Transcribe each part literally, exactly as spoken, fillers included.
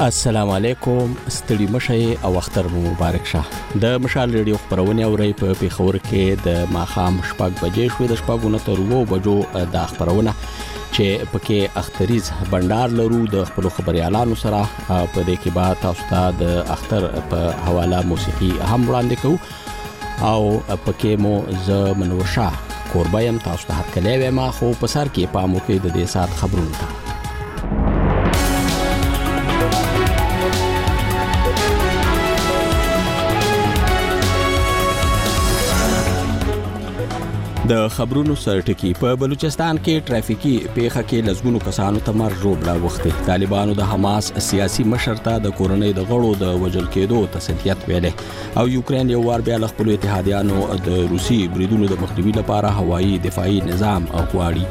السلام علیکم، ستړي مشه او اختر مبارک شه. د مشال ریډیو خبرونه اوري په پیښور کې د ماخام شپږ بجې شوې د شپږونه تر وو بجو د خبرونه چې پکې اختریز بندر لرو د خپل خبريالانو سره په دې کې با تاسو ته د اختر په حواله موسیقي هم وړاندې کوو او پکې مو ز منوشا قربایم تاسو ته هرکلی ما خو په سر کې پامو کې د دې سات خبرونه ته د خبرونو سرټکی په بلوچستان کې ټرافیکي پیښه کې لزګونو کسانو ته مرګ جوړ وخته. طالبانو د حماس سیاسي مشر ته د کورنۍ د غړو د وژل کېدو تسلیت ویلې او یوکرين یو وار بیا خپل اتحادیانو د روسي بریدونو د مخنیوي لپاره هوایي دفاعي نظام غواړي.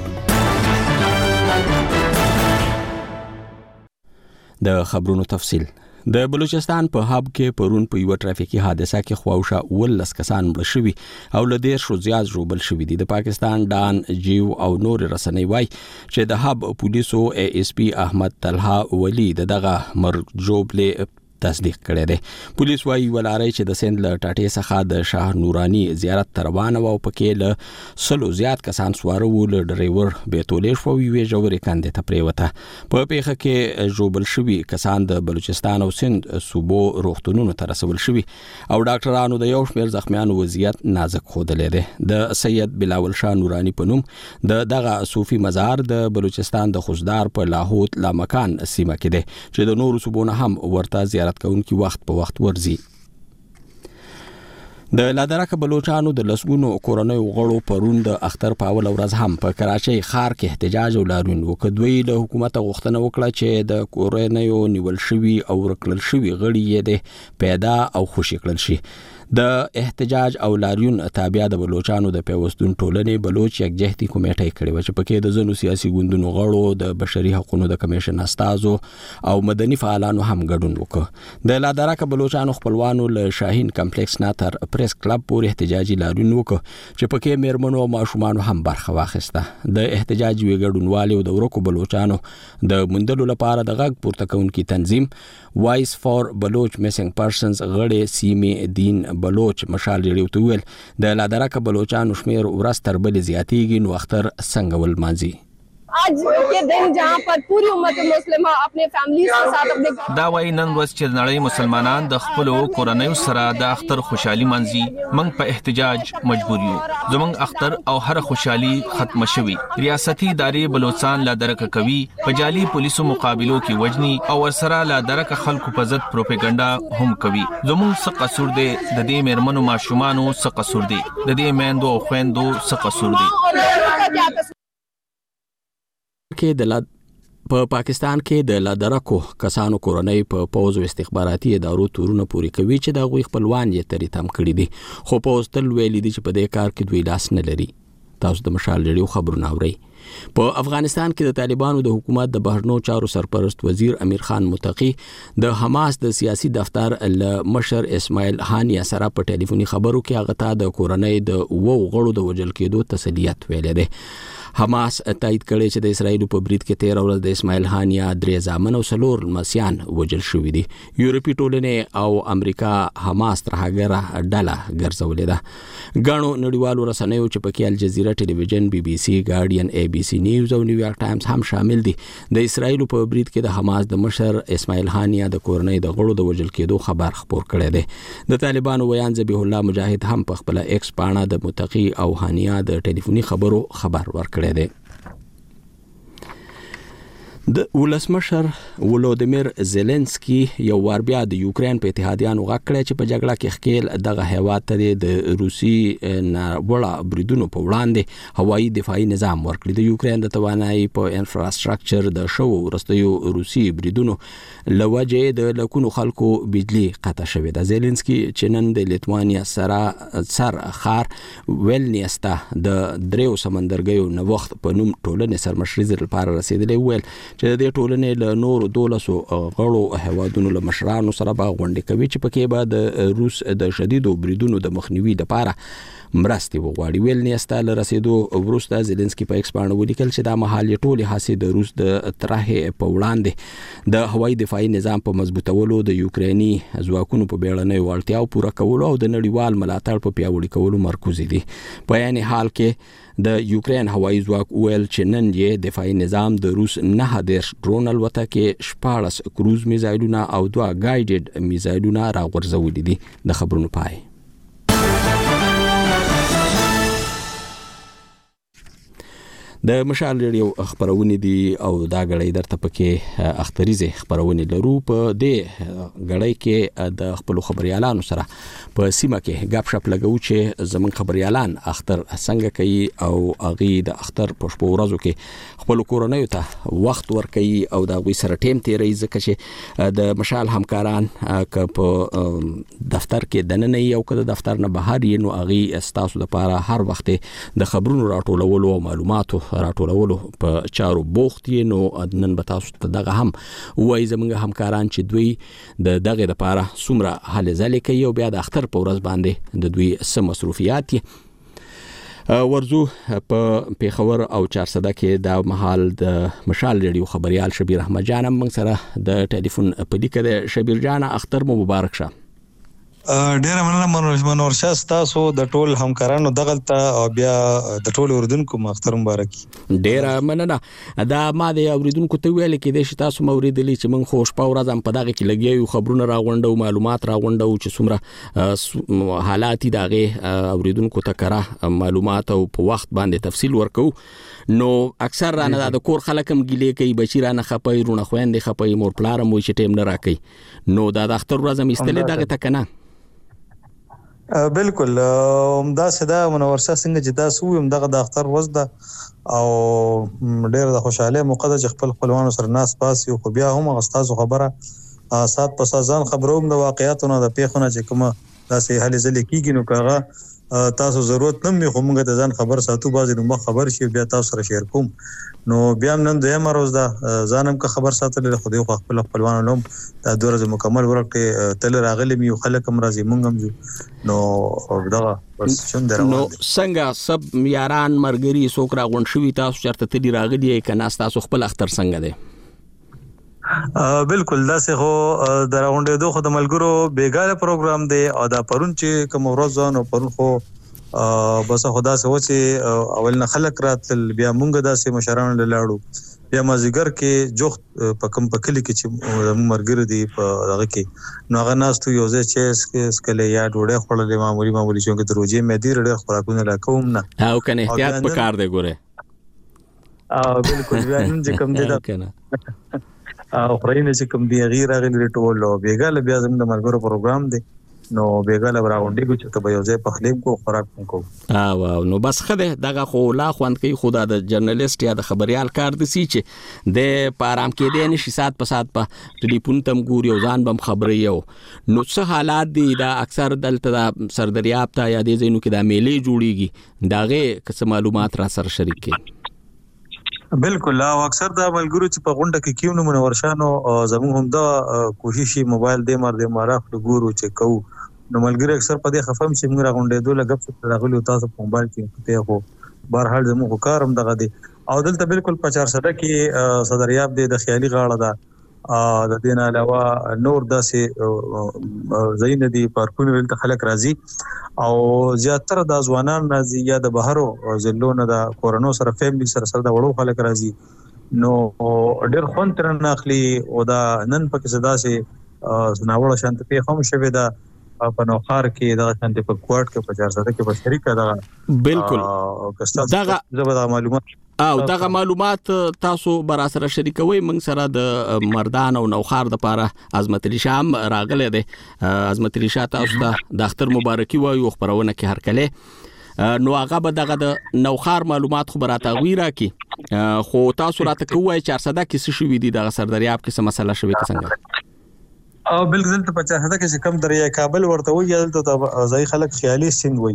د خبرونو تفصیل د بلوچستان په هاب کې پرون په یو ټرافیکي حادثه کې خواوشه ولس کسان مړ شوي او لدیر شو زیات ژوبل شوي دي. د پاکستان ډان جیو او نور رسنۍ وای چې د هاب پولیسو ای اس پی احمد طلحه ولی دغه مرګ جوړلې تصدیق کړی دی. پولیس وايي ولاري چې د سند له ټاټې څخه د شاه نورانی زیارت تروان او پکې له سلو زیات کسان سواره ول ډرایور به تولې شو وی جوړې کاندې ته پریوته. په پیښه کې جوړبل شوی کسان د بلوچستان او سند صوبو روغتونونو ته رسول شوی او ډاکټرانو د یو شمېر زخمیانو وضعیت نازک خوده دی. د سید بلاول شاه نورانی په نوم د دغه صوفي مزار د بلوچستان د خوزدار په لاهوت لا مکان سیمه کې دی چې د نورو صوبونو هم ورته زیارت کوونکی وخت په وخت ورزي. د لادرک بلوچستانو د لسګونو کورنۍ غړو پرون د اختر په اول ورځ هم په کراچۍ ښار کې احتجاج ولرون وکړوي. له حکومت غوښتنه وکړه چې د کورنۍ نیول شوی او ورکړل شوی غړي یې د پیدا او خوشی کړل شي. د احتجاج او لاریون تابع د بلوچستانو د پیوستون ټولنې بلوچ یکجهتي کمیټه کړې و چې پکې د زنو سیاسي ګوندونو غړو د بشري حقوقو د کمیشن استازو او مدني فعالانو هم ګډون وکړ. د لادرک بلوچستانو خپلوانو له شاهین کمپلیکس نه تر پریس کلب پورې احتجاجي لاریون وکړ چې پکې میرمنو او ماشومان هم برخه واخیسته. د احتجاج وی ګډونوالو د ورکو بلوچستانو د مندلو لپاره د غږ پورته کوونکی تنظیم وایس فور بلوچ میسنګ پرسنز غړي سیمه دین بلوچ مشال ریډیو ته ویل د لادرک بلوچستانو شمیر ورځ تر بل زیاتیږي نو اختر څنګه ول مانځي. आज के दिन जहां पर पूरी उम्मत मुस्लिमा अपने फैमिलीज के साथ अपने دا وای نن ورځ چې نړۍ مسلمانان د خپل کورنۍ سره د اختر خوشحالي منځي موږ په احتجاج مجبور یو. زموږ اختر او هر خوشحالي ختم شوي. ریاستي ادارې بلوچستان لا درک کوي په جالي پولیسو مقابلو کې وجني او ورسره لا درک خلکو په ضد پروپاګاندا هم کوي. زموږ څه قصور دی د دې میرمنو ماشومانو څه قصور دی د دې میندو او خويندو څه قصور دی. کې د لاد په پاکستان کې د لادرکو کسانو کورنۍ په پوز او استخباراتي ادارو تورونه پوری کوي چې د غوي خپلوان یې تری تم کړی دي خو پوز تل ویلي دي چې په دې کار کې دوی لاس نه لري. تاسو د مشال ریډیو خبرونه اورئ. په افغانستان کې د طالبانو د حکومت د بهرنیو چارو سرپرست وزیر امیر خان متقی د حماس د سیاسي دفتر ل مشر اسماعیل هانیه سره په ټلیفوني خبرو کې هغه ته د کورنۍ د وو غړو د وژل کېدو تسلیت ویلې ده. حماس تایید کړي چې د اسرایل په برید کې تیر ورځ د اسماعیل هانیه درې ځامن او سلور مسیان وژل شوې دي. یورپی ټولنې او امریکا حماس تر هغه ډله ګرځولې ده. غاڼو نړیوالو رسنیو چې پکې الجزیره ټلویزیون بي بي سي ګارډین اي بي سي نیوز او نیویارک ټایمز هم شامل دي. د اسرایل په برید کې د حماس د مشر اسماعیل هانیه د کورنۍ د غړو د وژل کېدو خبر خبر کړی دی. د طالبانو ویان ذبیح الله مجاهد هم په خپل ایکس پاڼه د متقی او هانیه د ټلیفوني خبرو خبر ورکړی دی. د ولسمشر ولودیمیر زيلنسکي یو وار بیا د یوکرين په اتحادیانو غکړی چې په جګړه کې خکیل دغه هیواد ته د روسي نه وړه بریدونو په وړاندې هوایي دفاعي نظام ورکړي. د یوکرين د توانایي په انفراستراکچر د شو ورستیو روسي بریدونو لوجه د لکونو خلکو بجلی قطع شوې ده. زيلنسکي چې نن د لیتوانیا سره سر خار ویلنیستا د دریو سمندرګیو نو وخت په نوم ټولنې سرمشري لپاره رسیدلی ویل چې د ټولنې له نور دولسو غړو هوادونو له مشرانو سره به غونډه کوي چې پکې به د روس د شدیدو بریدونو د مخنیوي لپاره مرستې وغواړي. ویل نیستا له رسیدو وروسته زيلنسکي په ایکس باندې ولیکل چې دا مهال ټولې هڅې د روس د طرحې په وړاندې د هوایي دفاعي نظام په مضبوطولو، د یوکریني ځواکونو په بیړنیو اړتیاو پوره کولو او د نړیوال ملاتړ په پیاوړي کولو مرکز دي. په یعنی حال کې د یوکرين هوایي ځواک ویل چې نن یې دفاعي نظام د روس نه دیرش ډرون الوتکې، شپاړس کروز میزایلونه او دوه ګایډډ میزایلونه راغورځولي دي. د خبرونو پای. د مشال ریډیو خبرونه دي او دا غړې درته پکې اختریزه خبرونه لرو. په دې غړې کې د خپل خبريالانو سره په سیمه کې غاب شپ لګو چې زمون خبريالان اختر څنګه کوي او اغي د اختر په شپو ورځو کې خپل کورنۍ ته وخت ورکوي او دا غوي سره ټیم تیری ځکه چې د مشال همکاران ک په دفتر کې دننه یو کده دفتر نه بهر یې نو اغي استاسو لپاره هر وخت د خبرونو راټولولو او معلوماتو راټولولو په چارو بوخت یې. نو نن به تاسو ته دغه هم وایي زمونږ همکاران چې دوی د دغه لپاره څومره هلې ځلې کوي او بیا د اختر په ورځ باندې د دوی سم مصروفیات ورزو. په پیښور او چارسده کې د محل د مشال ریډیو خبريال شبیر احمد جان موږ سره د ټلیفون په لیکه د شبیر جان اختر مو مبارک شه. ډیر مننه منور شاه تاسو د ټول همکارانو دغلته او بیا د ټول اوردونکو اختر مبارک. ډیر مننه. دا ما د اوریدونکو ته ویل کې د تاسو موریدلی چې من خوش په ورځ هم په دغه کې لګیو خبرونه راغونډو معلومات راغونډو چې څومره حالات دغه اوریدونکو ته کړه معلومات او په وخت باندې تفصیل ورکو. نو اکثر رانه د کور خلک هم ګیلې کوي بچیرانه خپای رونه خويندې خپای مور پلارم وي چې ټیم نه راکې. نو دا د اختر ورځ هم استلې دغه تکنه بالکل دا صدا منور شاه څنګه چې تاسو هم دغه د اختر ورځ ده او ډېر د خوشاله موقع چې خپل خپلوانو سره ناس پاس یو خو بیا هم غستازو خبره سات په سازان خبروم د واقعیتونو د پیښونو چې کومه داسې هلي ځلې کیږي نو کاغه تاسو ضرورت نه مې کومه د ځان خبر ساتو بازي نو خبر شي بیا تاسو سره شیر کوم. نو بیا نن دویمه ورځ ده ځانم که خبر ساتل خو دې خپل خپلوانو نوم دا دوه ورځې مکمل ورکړي تل راغلي مې خلک هم راځي مونږ هم جو. نو دغه بس شون درو نو څنګه سب یاران مرګري سوک راغون شوي تاسو چرته تدي راغلي کنه تاسو خپل اختر څنګه ده؟ بالکل دا سه خو دراونډې دوه خو د ملګرو بیګاله پروګرام دی او دا پرون چې کوم ورځ نو پرون خو بس خدا سه و چې اول نه خلک راتل بیا مونږ داسې مشران لاړو بیا مازیګر کې جوخت په کم پکلی کې چې مرګر دی په هغه کې نو هغه ناس ته یو ځای چې سکله یا ډوډۍ خورلې معمولی معمولی چې د روزي مې دی ډېر خوراکونه لا کوم نه او کنه احتیاط پکار دی ګوره. ا بالکل بیا نن چې کوم دی دا کنه او خرینه چې کوم دی غیر غیر ټول بیګاله بیا زموږ د مرګرو پروګرام دی نو بیګاله راوندې کو چې ته به یو ځای په خلیب کو خوراک کو. او نو بس خده دغه خو لا خوند کوي خدا د جرنالست یا د خبريال کار د سی چې د پارام کې د نشي سات په سات په ټلیفون تم ګوري او ځان بم خبري یو نو څه حالات دي دا اکثر دلته د سردریاب ته یا د زینو کې د میلې جوړیږي داغه کس معلومات را سره شریک کړي. بالکل او اکثر دا ملګرو چې په غونډه کې کیونه منور شانو زموږ هم دا کوشش موبایل دې مر دې مارا ګورو چې کو نو ملګری اکثر په دې خفم چې موږ غونډې دوه لګب څه راغلي تاسو په موبایل کې ته خو بهر حال زموږ کارم دغه دي او دلته بالکل په چار سده کې صدریاب دې د خیالي غاړه ده د دین علاوه نور داسې زین دي پارکونه ولته خلک راځي او زیاتره د ځوانان راځي یا د بهرو ځلونه د کورونو سره فیملی سره سره د وړو خلک راځي نو ډېر خوند تر نه اخلي او دا نن پکې صدا سي ناوړه شانت په هم شوي دا په نوخار کې دا شانت په کوارټ کې په چار سده کې په شریکه دا بالکل دغه زبر معلومات او دغه معلومات تاسو برا سره شریکوي موږ سره د مردان او نوخار د پاره عظمت علي شام راغله ده عظمت علي شاه تاسو ته د اختر مبارکي وایو خبرونه کې هر کله نو هغه به دغه د نوخار معلومات خبراته غویرا کې خو تاسو راته کوی چار سده کې څه شوې دي د سردریاب کې څه مسله شوې کې څنګه او بالکل ته پچا هدا کې کم دریا کابل ورته وي دلته ځای خلک خیالي سند وي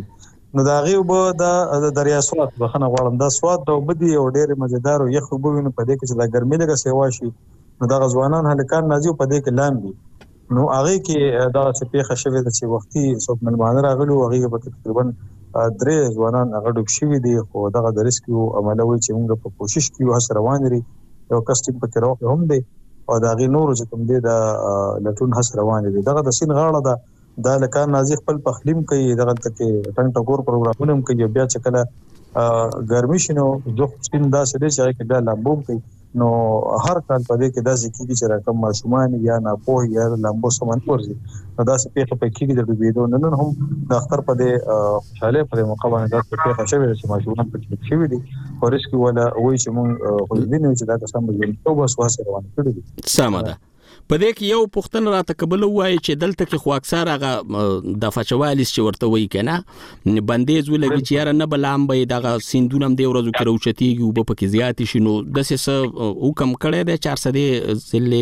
نو دا غي وب د دریا سوات بخنه غواړم دا سوات د وبدي او ډېر مزیدار او یخ وب وینو په دې کې چې دا ګرمي لګه سیوا شي نو دا غزوانان هلکان نازي په دې کې لامبي نو هغه کې دا څه پیښه شوې ده چې وختي څوک ملمانه راغلو هغه په تقریبا درې ځوانان هغه ډوب شوي دي خو دغه د ریسکیو عملوي چې موږ په کوشش کوو هڅه روان دي یو کس ټیم پکې راو هم دي او دا غي نور چې کوم دي دا لټون هڅه روان دي دغه د سین غاړه ده دا لکان نازي خپل پخلیم کوي دغه تکي ټنګ ټکور پروګرامونه هم کوي بیا چې کله ګرمي شنو دوه سین دا سړي چې کې دا لامبوم کوي نو هر کال په دې کې دا ځکه چې رقم ماشومان یا نه په یا لامبو سامان ورزي دا څه پیښه په کې د ډوبېدو نن هم د اختر په دې خوشاله په موقع باندې دا پیښه شوې چې ماشومان په کې شوې دي او ریسک ولا وایي چې موږ خو دې نه چې دا قسم به یو بس واسه روان کړی دي سمه ده په دې کې یو پښتنه راته قبل وایي چې دلته کې خو اکثر هغه د فچوالیس چې ورته وایي کنه بندیز ولګي چې یاره نه بلام به دغه سیندونه هم دی ورځو کې راوچتيږي او په کې زیات شي نو د څه حکم کړی دی چار سده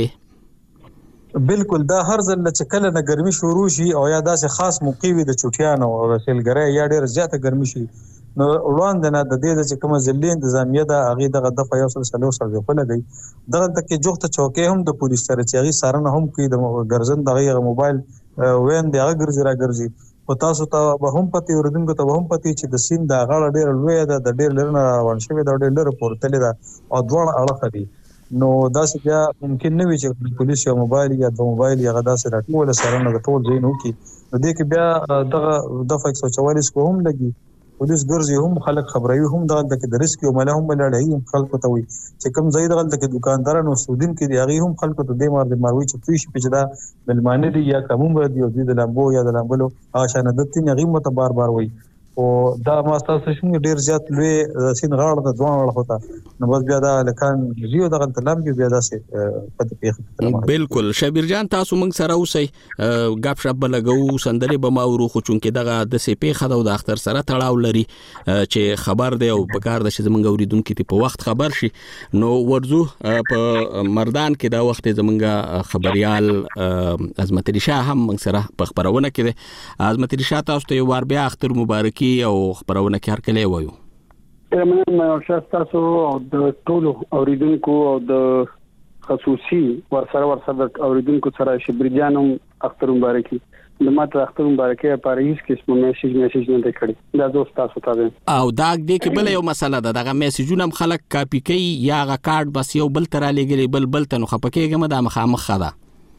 ضلع بالکل دا هر ځل چې کله نه ګرمي شروع شي او یا داسې خاص موقع وي د چټیانو او رسلګرۍ یا ډېر زیاته ګرمي شي نو وړاندې نه د دې چې کوم ځلې انتظامیه دا هغه دغه د یو سل سلو سره په لګي دغه تک جوخته چوکې هم د پولیس سره چې هغه سارنه هم کوي د ګرځن دغه موبایل وین دی هغه ګرځي را ګرځي او تاسو ته به هم پتی وردونکو ته هم پتی چې د سین د غاړه ډېر لوی ده د ډېر لرنه روان شوی دا ډېر لره پورتل ده او دوه اړه دي نو دا څه بیا ممکن نه وي چې پولیس یو موبایل یا د موبایل یا غدا سره ټول سره نه ټول ځای نو کی نو دې کې بیا دغه د فکس او چوالیس کو هم لګي پولیس ګرځي هم خلک خبروي هم دغه د ریسک او مله هم لړۍ هم خلکو ته وي چې کوم ځای دغه د دکاندارانو سودین کې دی هغه هم خلکو ته د مار د ماروي چې پیش پچدا ملمانه دي یا کوم ور دی د لامبو یا د لامبلو عشان د تین غیمت بار بار وي او دا ما تاسو څنګه ډیر زیات لوی سین غاړه د دوه وړ هوتا نو بس بیا دا لکان زیو دغه تلم بیا داسې پد پیښه بالکل شبیر جان تاسو موږ سره اوسئ غاب شپ لګو سندري بماورو خو چونکې دغه د سي پیښه د اختر سره تړاو لري چې خبر دی او په کار د چې زمونږ اوریدونکو ته په وخت خبر شي نو ورزو په مردان کې دا وخت زمونږ خبريال عظمت علي شاه هم موږ سره په خبرونه کې دی عظمت علي شاه تاسو ته ور بیا اختر مبارکي او خبرونه کې هر کله وایو زمونږ او شاسو او د ټول اوریدونکو او د خصوصي ورسره ورسره اوریدونکو سره شبیر جانم اختر مبارکي د ماته اختر مبارکي لپاره هیڅ قسم میسج میسج نه کړی دا دوست تاسو ته او دا دې کې بل یو مسله ده دغه میسجونه هم خلک کاپی کوي یا غا کارت بس یو بل تر لګي بل بل ته نو خپکهګم دا مخامخ خدا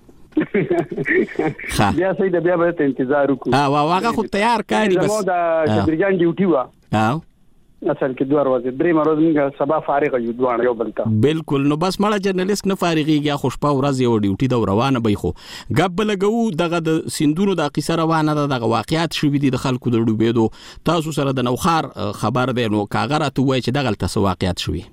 بیا سید بیا به انتظار وکړو ها واغه خو تیار کاری بس زموږ د شبیر جان ډیوټي وا ها اصل کې دوه ورځې درې مرز موږ سبا فارغ یو دوه یو بلته بالکل نو بس مړه جرنالست نه فارغيږي خوشپا ورځ یو ډیوټي د روانه به خو غب لګو دغه د سیندونو د قصه روانه ده دغه واقعیت شوې دي د خلکو د ډوبېدو تاسو سره د نوخار خبر دی نو کاغره ته وای چې دغه تاسو واقعیت شوې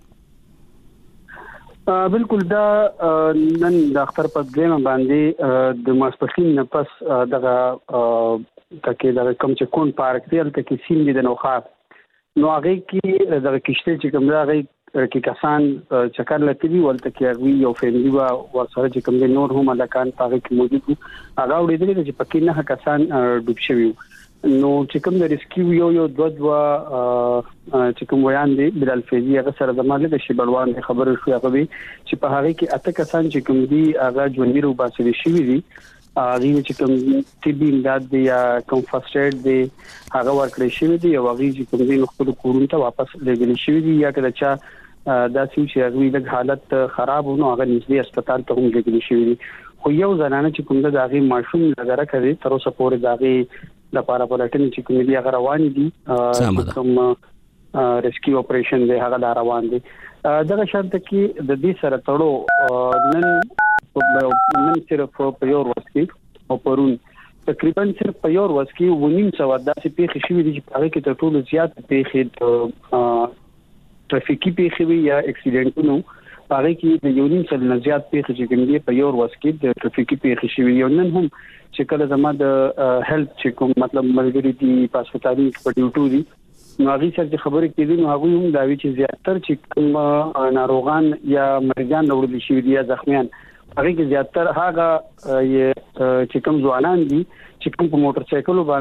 بالکل دا نن د اختر په دغه باندې د ماسپخین نه پس دغه تکي د کوم چې کون پارک دی تل کې سیم دي د نوخار نو هغه کې دغه کشته چې کوم دا هغه کې کسان چکر لته دي ولته کې یو فیملی وا ورسره چې کوم نور هم لکان پاره کې موجود هغه وړي دي چې پکې نه کسان ډوب شوي نو چې کوم د ریسکیو یو یو دوه دوه چې کوم ویان دي بلال فیضی هغه سره د مالک شي بلوان خبرو شو هغه چې په هغه کې اته کسان چې کوم دي هغه ژوندۍ رو باسي شي دي هغه چې کوم طبي امداد دی یا کوم فرست ایډ دی هغه ورکړی شي دي او هغه چې کوم دي خپل کورونو ته واپس لګل شي دي یا کله چې دا چې هغه د حالت خراب ونه هغه نږدې هسپتال ته هم لګل شي دي خو یو زنانه چې کوم د هغه ماشوم لګره کوي تر اوسه پورې د هغه د پاره پلاتنی چې کوم دي هغه روان دي کوم ریسکیو اپریشن دی هغه روان دي دغه شرط کې د دې سره تړو نن نن صرف په یو ورځ کې او پرون تقریبا صرف په یو ورځ کې ونیم سو داسې پیښې شوې دي چې هغه کې تر ټولو زیات پیښې ټرافیکي پیښې یا اکسیډنټونو هغه کې د یو نیم سل نه زیات پیښې چې کوم دي په یو ورځ کې د ټرافیکي پیښې شوې یو نن هم چې کله زما د هیلث چې کوم مطلب ملګری دي په هسپتالي په ډیوټو دي نو هغه سره خبرې کېدې نو هغه هم دا وی چې زیاتره چې کوم ناروغان یا مریضان وړل شي دي یا زخمیان هغه کې زیاتره هغه چې کوم ځوانان دي چې کوم په موټر سایکل باندې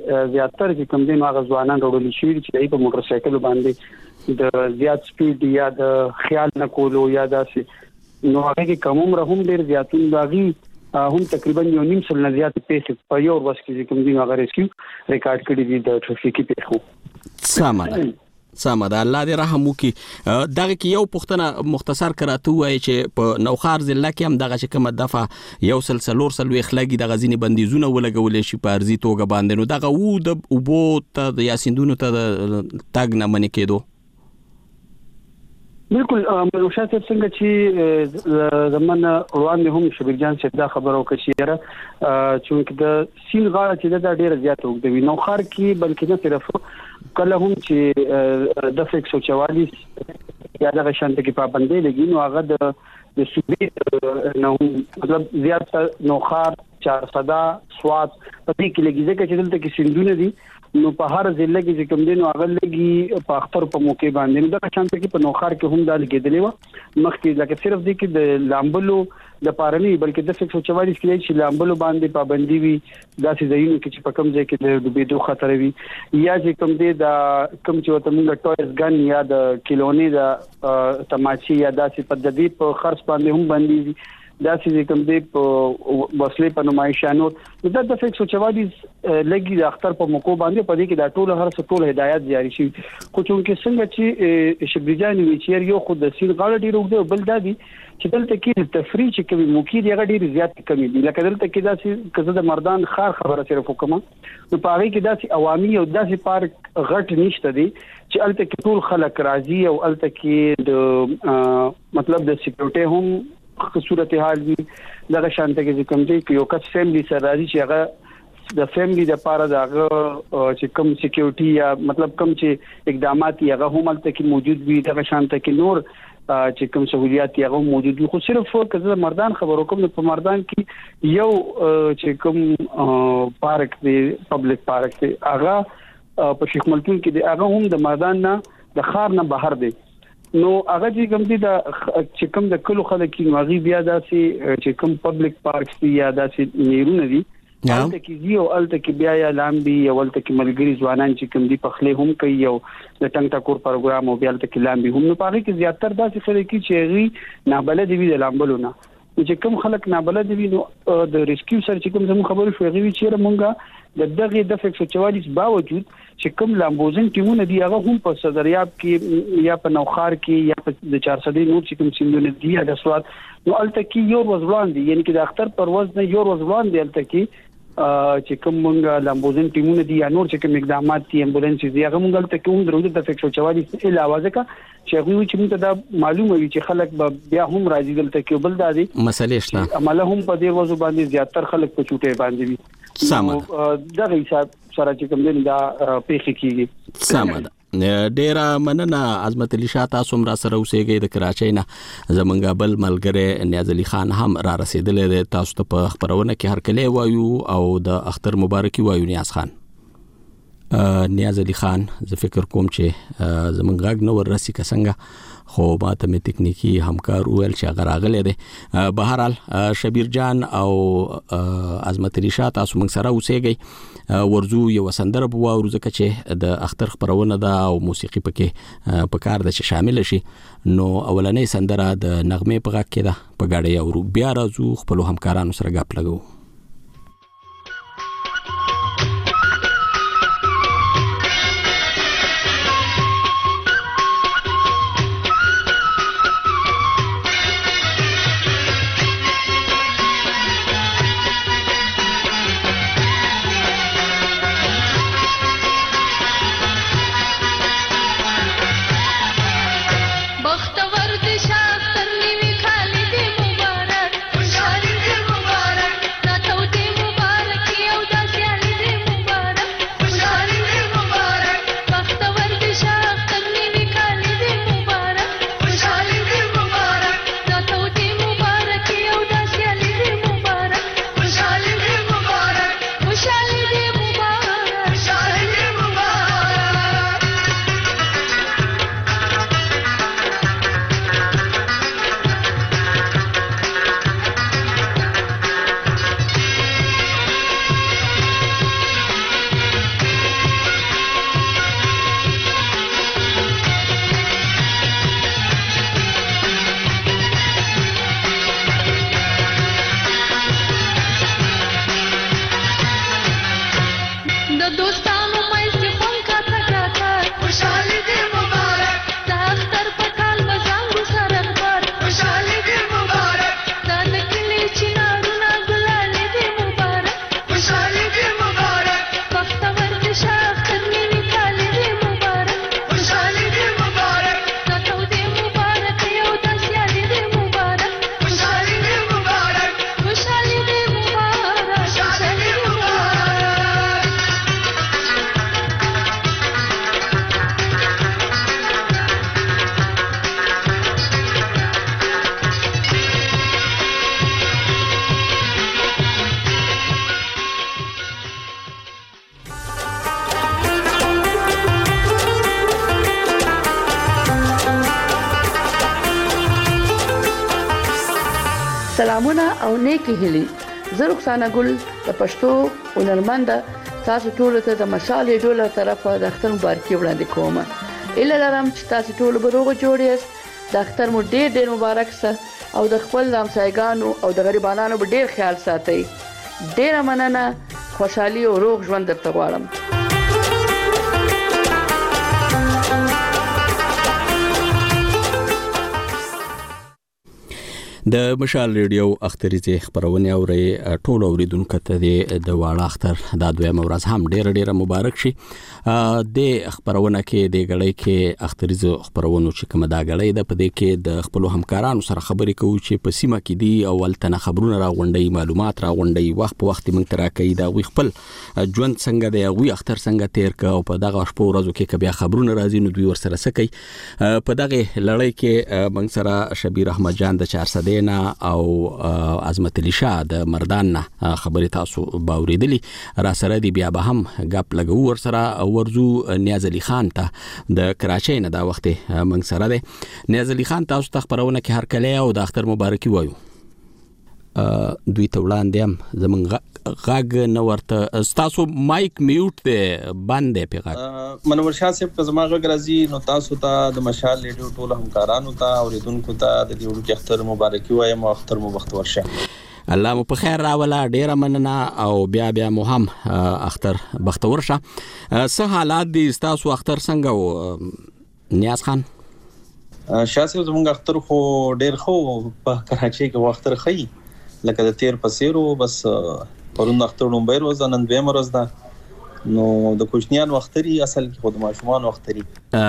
زیاتره چې کوم دین هغه ځوانان وروړي شي چې په موټر سایکل باندې د زیات سپیډ یا د خیال نه کولو یا داسې نو هغه کې کوم رقم ډیر زیاتون باغی هم تقریبا یو نیم سل نه زیات پیسې په یو ورځ کې کوم دین هغه ریسکیو ریکارډ کړی دي د ټرافیکي پیښو. سمه سمه ده، الله دې رحم وکړي. دغه کې یو پوښتنه مختصر کراته وای چې په نوخار ضلع کې هم دغه چې کومه دفعه یو سلسلور سلوي خلګي د غزيني بندیزونه ولګولې شي په ارزي توګه باندې، نو دغه وو د اوبو ته د یاسیندونو ته تاګ نه منې کېدو. بالکل منوشات څنګه چې زمونه وړاندې هم شبیر جان چې دا خبرو کشيره چې د سیل غاړه چې دا ډیره زیاته وګدوي نو خار کې بلکې نه صرف کله هم چې د ایک سو چوالیس یا د شانت کې پابندۍ لګي نو هغه د د صوبې نو مطلب زیات نو خار چار صدا سواد په دې کې لګي ځکه چې دلته کې سندونه دي نو په هر ضلع کې چې کوم دي نو هغه لګي په اختر په موقع باندې نو د شانت کې په نوخار کې هم دال کېدلی و مخکې لکه صرف دې کې د لامبلو د پارني بلکې د ایک سو چوالیس کې چې لامبلو باندې پابندي وي داسې ځایونو کې چې په کوم ځای کې د ډوبېدو خطر وي یا چې کوم دي د کوم چې وته موږ ټویس ګن یا د کیلونی د تماچي یا داسې پدې په خرڅ باندې هم باندې وي داسې کوم دي په وسلې په نمایشانو د ایک سو چوالیس لګي د اختر په موقع باندې په دې کې د ټولو هر څه ټول هدایت جاری شي خو چې څنګه چې شبريجان ویچیر یو خود د سیل غاړه ډیرو د بل دادي چې دلته کې تفریح چې کوي موکي دی غډیر زیات کمی دي لکه دلته کې داسې کزه د مردان خار خبره صرف وکم نو پاره کې داسې عوامي او داسې پارک غټ نشته دي چې الته کې ټول خلک راضي او الته کې د مطلب د سکیورټي هم صورتحال دي دغه شانته کې کوم دی یو کس فیملی سره راځي چې هغه د فیملی د پاره دغه چې کوم سکیورټي یا مطلب کوم چې اقدامات هغه هم الته کې موجود وي دغه شانته کې نور چې کوم سہولیات هغه موجود وي خو صرف کزه مردان خبرو کوم په مردان کې یو چې کوم پارک دی پبلک پارک دی هغه په شیخ ملکون کې دی هغه هم د مردان نه د خار نه بهر دی نو هغه چې کوم دي د چې کوم د کلو خلک نو هغه بیا داسې چې کوم پبلک پارکس دي یا داسې نیرونه دي الته کې یو الته کې بیا یا لامبي یا الته کې ملګری ځوانان چې کوم دي پخله هم کوي یو د ټنګ ټکور پروګرام او بیا الته کې لامبي هم نو پاره کې زیاتره داسې خلک چې غي نابلد وي د لامبلو نه چې کوم خلک نابلد وي نو د ریسکیو سره چې کوم زمو خبرو شوې غوي چې مونږه د دغه د ایک سو چوالیس باوجود چې کوم لامبوزن ټیمونه دی هغه هم په صدریاب کې یا په نوخار کې یا په د چار صدې نور چې کوم سیمونه دی د سواد نو الته کې یو ورځ وړاندې یعنی چې د اختر پر ورځ نه یو ورځ وړاندې الته کې چې کوم مونږه لامبوزن ټیمونه دي یا نور چې کوم اقدامات دي امبولانس دي هغه مونږ الته کې هم درو د ایک سو چوالیس علاوه ځکه چې هغه چې موږ ته معلومه وي چې خلک بیا هم راځي دلته کې بل دادي مسلې شته عمله هم په دې وځو باندې زیاتره خلک په چوټه باندې وي سمه دغه حساب سره چې کوم دین دا پیخي کیږي سمه ډیره مننه عظمت علي شاه تاسو را سره اوسېږئ د کراچۍ نه زمونږ بل ملګری نیاز علي خان هم را رسیدلی دی تاسو ته په خبرونه کې هرکلی وایو او د اختر مبارکي وایو نیاز خان نیاز علي خان زه فکر کوم چې زمونږ غږ نه ورسي که څنګه خو ماته مې تکنیکی همکار وویل چې هغه راغلی دی بهرحال شبیر جان او عظمت علي شاه تاسو موږ سره اوسېږئ ورځو یوه سندره به واورو ځکه چې د اختر خپرونه ده او موسیقي پکې په کار ده چې شامله شي نو اولنۍ سندره د نغمې په غږ کې ده په ګاډۍ اورو بیا راځو خپلو همکارانو سره ګپ لګو مبارک د دوستانو مېز په کا تکا کار خوشالي دې مبارک د اختر په کال مزانګو سره خبر خوشالي دې مبارک د نکلي چنارونه ګلالي دې مبارک خوشالي دې مبارک بختور دې شاخر مې کالي دې مبارک خوشالي دې مبارک د تو دې مبارک یو د سیالي دې مبارک خوشالي دې مبارک خوشالي دې مبارک خوشالي دې مبارک سلامونه او نیکی هیلې زه رخسانه ګل د پښتو هنرمنده تاسو ټول ته د مشال ډوله طرفه د اختر مبارکي وړاندې کوم. اله لرم چې تاسو ټول به روغ جوړ یاست. د اختر مو ډیر ډیر مبارک شه او د خپل همسایګانو او د غریبانو به ډیر خیال ساتئ. ډیر مننه. خوشحالي او روغ ژوند درته غواړم. د مشال ریډیو اختریزي خبرونه اوري ټول اوریدونکو ته د واړه اختر د دویم ورځ هم ډیر ډیر مبارک شي. د خبرونه کې د غړې کې اختریزو خبرونه چې کومه دا غړې د پدې کې د خپل همکارانو سره خبرې کوي چې په سیمه کې دي اول تنه خبرونه راغونډي معلومات راغونډي وخت په وخت موږ ترا کوي دا وی خپل ژوند څنګه دی او اختر څنګه تیر کا او په دغه شپه ورځو کې بیا خبرونه راځي نو دوی ورسره سکی په دغه لړۍ کې موږ سره شبیر احمد جان د چهارصد دینا او عظمت علي شاه د مردان خبرې تاسو باوریدلی را سره دی بیا به هم غپ لګو ور سره ورزو نیاز علي خان ته د کراچۍ نه دا وخت منګ سره دی. نیاز علي خان تاسو ته خبرونه کې هر کله او د اختر مبارکي وایو. دوی ته وړاندې هم زمونږ غاګ نو ورته تاسو مایک میوټ دی باندې پیغام منور شاه صاحب که زما غږ راځي نو تاسو ته د مشال ریډیو ټول همکارانو ته اوریدونکو ته د دې وړو اختر مبارکي وایم او اختر مو بختور شه. الله مو په خیر راولا ډیره مننه او بیا بیا مو هم اختر بختور شه. څه حالات دي تاسو اختر څنګه و نیاز خان؟ شاه صاحب زموږ اختر خو ډیر خو په کراچۍ کې اختر خي لکه د تیر پسیرو بس پرون اختر نومبر روز نن دویم ورځ ده نو د کوچنیان وختري اصل کې خود ماشومان وختري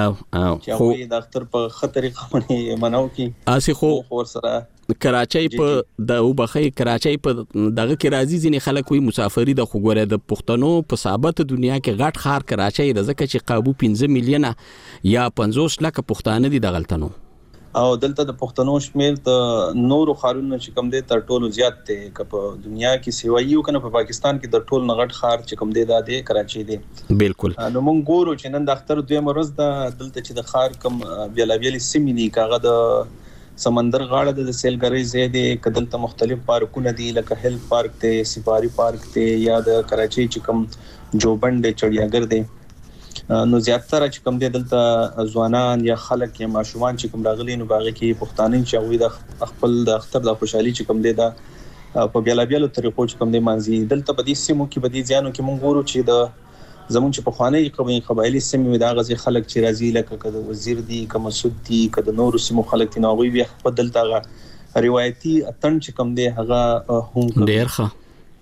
چې خو د اختر په خطرې خمنې مناو کې اسی خو ور سره کراچۍ په د وبخي کراچۍ په دغه کې راځي ځینې خلک وي مسافری د خوګوره د پښتنو په ثابت دنیا کې غټ خار کراچۍ د زکه چې قابو پنځه میلیونه یا پنځوس لک پښتانه دي د غلطنو او دلته د پښتنو شمیر د نورو خارونو چې کوم دي تر ټولو زیات دي که په دنیا کې سیوایي او کنه په پاکستان کې د ټول نغټ خار چې کوم دي د کراچۍ دي. بالکل نو مونږ ګورو چې نن د اختر دویم ورځ د دلته چې د خار کم بیلابیل سیمې دي کاغه د سمندر غاړه د سیلګری زیاده کدلته مختلف پارکونه دي لکه هیل پارک ته سفاری پارک ته یا د کراچۍ چې کوم جوبند چړیاګر دي نو زیاتره چې کوم دي دلته ځوانان یا خلک یا ماشومان چې کوم راغلي نو باغ کې پښتانین چې وي د خپل د اختر د خوشحالي چې کوم دي دا په بیلابیل طریقو چې کوم دي مانځي دلته په دې سیمو کې په دې ځانو کې مونږ ګورو چې د زمون چې په خواني قومي قبایلی سیمې د غزي خلک چې راځي لکه کده وزیر دي کما سود دي کده نور سیمو خلک تی نووي بیا په دلته روایتي اتن چې کوم دي هغه هم ډیر ښه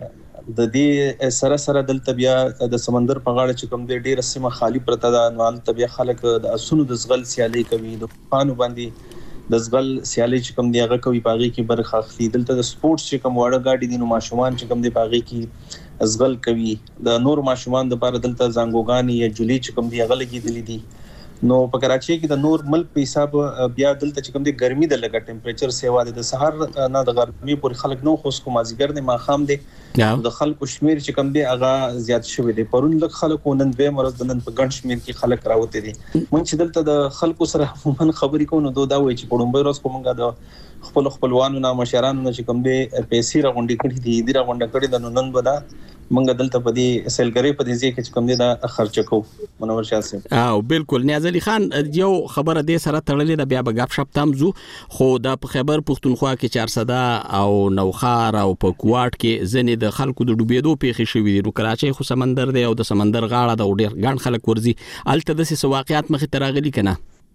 د دې سره سره دلته بیا د سمندر په غاړه چې کوم دې ډیره سیمه خالی پرته ده نو دلته بیا خلک د اسونو د زغل سیالي کوي د پانو باندې د زغل سیالي چې کوم دی هغه کوي باغی کې برخه اخلي دلته د سپورتس چې کوم وړه گاډي دي نو ماشومان چې کوم دی باغی کې زغل کوي د نور ماشومان د بار دلته زنګوغانی یا جولی چې کوم دی هغه لګیدلې دي نو په کراچۍ کې د نور ملک په حساب بیا دلته چې کوم دی ګرمي د لګا ټمپریچر سیوا د سحر نه د ګرمي پر خلک نو خوش کوم ازګر نه ماخام دي د خلکو شمیر چې کوم دی هغه زیات شوی دی پرون لک خلکو نن به مرز د نن په ګڼ شمیر کې خلک راوته دي مونږ چې دلته د خلکو سره عموما خبرې کوو نو دا وایي چې په ډومبه ورځ کومه د خپل خپلوانو نه مشرانو نه چې کوم دی پیسې راغونډې کړې دي دی راغونډه کړې د نن بدا منګ دلته په دې سیلګری په دې ځای کې کوم دي دا خرچ کو منور شاه صاحب. او بالکل نیاز علي خان یو خبره دې سره تړلې ده بیا به غاب شپ تامزو خو دا په خبر پښتونخوا کې چار صدا او نوخار او په کوټ کې ځنې د خلکو د ډوبېدو پیښې شوې دي. نو کراچۍ خو سمندر دی او د سمندر غاړه د ډېر ګڼ خلک ورزي الته د سې واقعیت مخې ته راغلي کنه.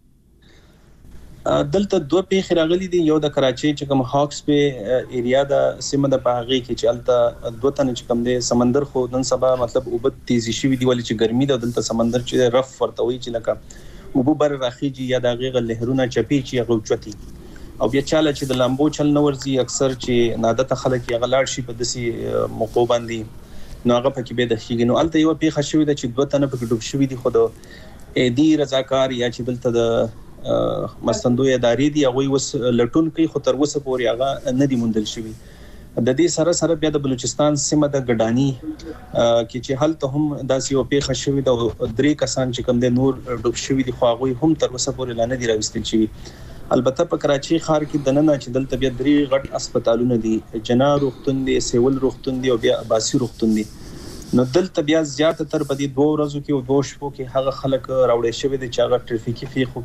دلته دوه پیښې راغلي دي. یو د کراچۍ چې کوم هاکس په ایریا د سیمه د باغې کې چې الته دوه تنه چې کوم دي سمندر خو نن سبا مطلب وبد تیزی شوی دی ولې چې ګرمي ده دلته سمندر چې رف ورته وي چې لکه وبو بر راخیږي یا د غیغه لهرونه چپی چې غوچتي او بیا چاله چې د لامبو چل نورځي اکثر چې نادته خلک یې غلاړ شي په دسي موقو باندې نو هغه پکې به د خېګنو الته یو پیښه شوې ده چې دوه تنه پکې ډوب شوی دي. خو د دی رضاکار یا چې دلته د مستندوی ادارې دي هغه وس لټون کوي خو تر اوسه پورې هغه نه دي موندل شوی. د دې سره سره بیا د بلوچستان سیمه د ګډانی کې چې هلته هم داسې یو پیښه شوې ده درې کسان چې کوم د نور ډوب شوی دي خو هغه هم تر اوسه پورې لا نه دي راوستل شوی. البته په کراچۍ ښار کې د نن چې دلته بیا درې غټ هسپتالونه دي جنا روغتون دي سیول روغتون دي او بیا عباسي روغتون دي. نو دلته بیا زیاته تر په دې دوه ورځو کې او دوه شپو کې هغه خلک راوړې شوی دي چې هغه ټریفیکي پیښو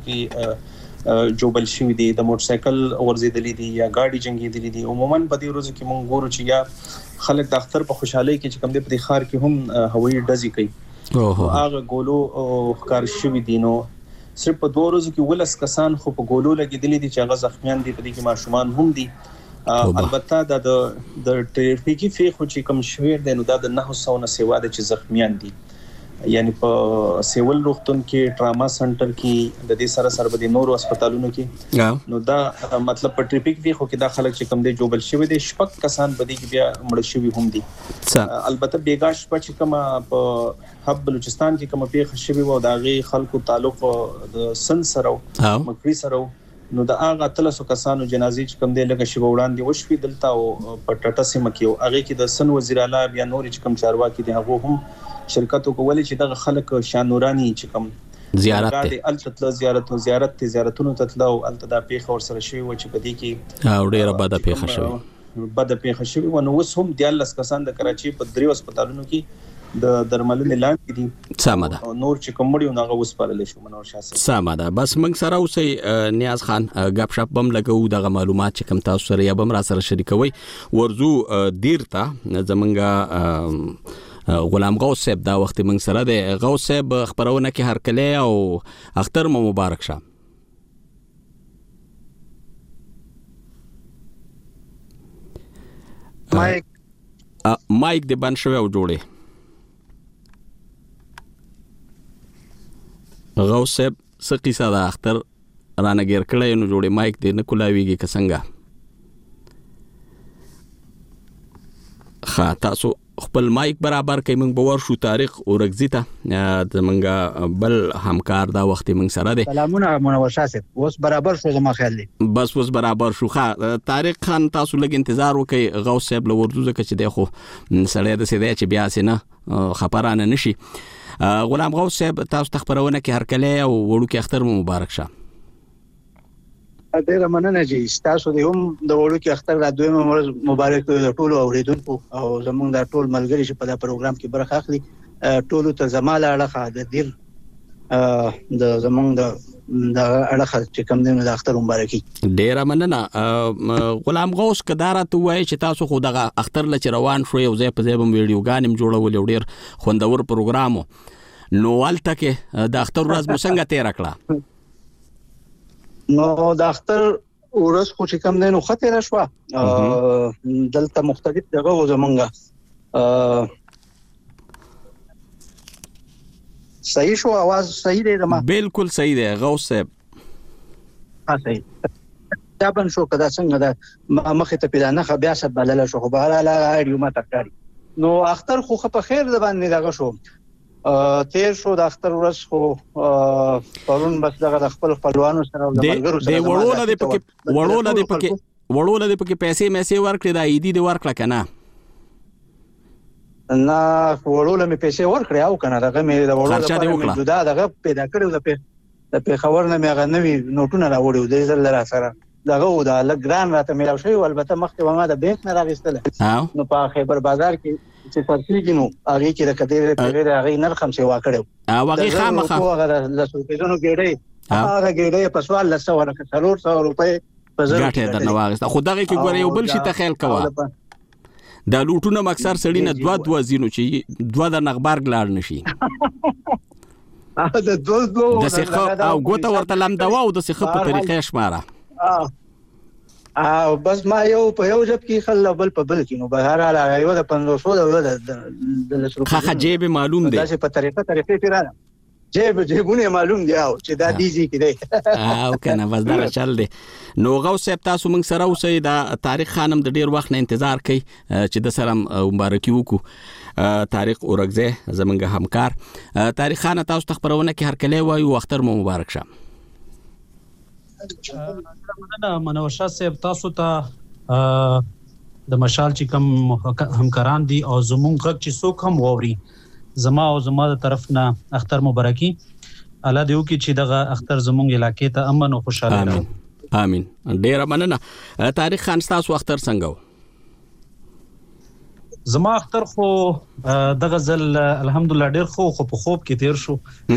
کې جوبل شوی دي د موټر سایکل ورزيدلې دي یا گاډي جنگیدلې دي. عموما په دې ورځو کې مونږ ګورو چې یا خلک د اختر په خوشحالي کې چې کوم دې په دې ښار کې هم هوایي ډزې کوي او هغه ګولو ښکار شوی دي. نو صرف په دوه ورځو کې ولس کسان خو په ګولو لګیدلې دي چې هغه زخمیان دي په دې کې ماشومان هم دي. البته د د ټریفیکي پیښو چې کوم شویر دی نو دا د نه سو نه سیوا د چې زخمیان دي یعنی په سیول روغتون کې ټراما سنټر کې د دې سره سره د نورو هسپتالونو کې نو دا مطلب په ټریفیک پیښو کې د خلک چې کوم دی جوبل شوی دي شپږ کسان بده کې بیا مړ شوی هم دي. البته بیګاش په چې کوم په حب بلوچستان کې کوم پیښه شوی و دا غي خلکو تعلق د سن سره مکری سره نو دا هغه تلسو کسانو جنازې چې کوم دی لکه شی وړاندې وشوي دلته او په ټټه سیمه کې او هغه کې د سن وزیر اعلی بیا نور چې کوم چارواکي دي هغه هم شرکت وکولې چې دغه خلک شانورانی چې کوم زیارت ته الته زیارت او زیارت ته زیارتونو ته تلو الته د پیښه ور سره شوی و چې بدی کې او ډیره بده پیښه شوی بده پیښه شوی و نو اوس هم د لس کسان د کراچۍ په دریو هسپتالونو کې د درملنې لاندې دي. سمه ده نور چې کومړیو ناغه وسپارل شو منور شاسه. سمه ده بس موږ سره اوسې نیاز خان غاب شپ بم لګو دغه معلومات چې کوم تاسو سره یا بم را سره شریکوي ورزو دیرته زمونږه غلام غوث صاحب دا وخت موږ سره د غوث صاحب خبرونه کې هر کله او اختر مو مبارک شه. مایک مایک د بن شوی او جوړي غوث صاحب سقي ساده اختر رانه غیر کړی نو جوړي مایک دې نه کولاویږي که څنګه ښه تاسو خپل مایک برابر کوي موږ به ورشو تاریخ اورګزي ته زمونږ بل همکار دا وخت موږ سره دی. سلامونه منور شاه صاحب اوس برابر شو زما خیال دی بس اوس برابر شو. ښه طارق خان تاسو لږ انتظار وکړئ غوث صاحب له ورځو ځکه چې دی خو سړی داسې دی چې بیا هسې نه خبرانه نشي. غلام غوث صاحب تاسو ته خبرونه کې هر کله او وړوکی اختر مو مبارک شه. ډیره مننه چې تاسو دې هم د وړوکی اختر را دویمه ورځ مبارک د ټولو اوریدونکو او زموږ د ټول ملګري چې په دا پروګرام کې برخه اخلي ټولو ته زماله اړه د دیر د زموږ د د اړه چې کوم دین د اختر مبارکي. ډیره مننه غلام غوث کدارت وای چې تاسو خو دغه اختر لچ روان شو یو ځای په ځای بم ویډیوګانې جوړول یو ډیر خوندور پروګرامو نو الته کې د اختر ورځ مو څنګه تیر کړه؟ نو د اختر ورځ خو چې کوم دین خو تیر شو دلته مختلف دغه زمونږه صحیح شو आवाज صحیح دی دما بالکل صحیح دی غوث صاحب. ها صحیح دا بن شو کدا څنګه دا مخه ته پیدا نه بیا څه بلل شو خو بهر لا اړیو ما تکاري نو اختر خو په خیر د باندې دغه شو تیر شو د اختر ورځ خو پرون بس دغه خپل خپلوانو سره د ملګرو سره د وړو نه پکې وړو نه پکې وړو نه پکې پیسې مېسې ورکړې دا ایدي دی ورکړه کنه نه وړول مې پیسې ورکړې او کنه دغه مې د وړول لپاره جدا دغه پیدا کړو د په د په خبر نه مې غنوي نوټونه راوړو د زل را سره دغه د لګران راته مې راوښي البته مخکې ما د بانک نه راغستل نو په خیبر بازار کې چې ترتیب نو هغه کې د کډېر په هغه نرخم سیوا کړو هغه خامخه هغه د سوپېدونو ګړې هغه ګړې په سوال لسه ورکه څلور سوه روپۍ په زر ګټه درنه واغسته خو دغه کې ګوره یو بل شي ته خیال کوه د لوټونه مکسر سړی نه دوه دوه زینو چې دوه د نغبر ګلاړ نشي د دوه دوه د سخه او ګوته ورته لمدوا او د سخه په طریقې شماره او بس ما یو په یو جب کې خل بل په بل کې نو بهر علا یو د پنځوس د لسرو خا جيب معلوم دی دا چې په طریقه طریقې پیرانه جيب جيبونه معلوم دی او چې دا دیږي کې دی او کنه بس دا چل دی نو غو صاحب تاسو موږ سره اوسئ دا تاریخ خانم د ډیر وخت نه انتظار کوي چې د سلام مبارکي وکړو تاریخ اورګزه زمونږ همکار تاریخ خان تاسو تخبرونه کې هر کله وایو اختر مو مبارک شه مننه منور شاه صاحب تاسو ته د مشال چې کوم همکاران دي او زمونږ غږ چې څوک هم ووري زما او زما د طرف نه اختر مبارکي الله دې وکړي چې دغه اختر زمونږ علاقې ته امن او خوشاله امين امين ډیر مننه تاریخ خان تاسو اختر څنګه زما اختر خو دغه ځل الحمدلله ډیر خو خو په خوب کې تیر شو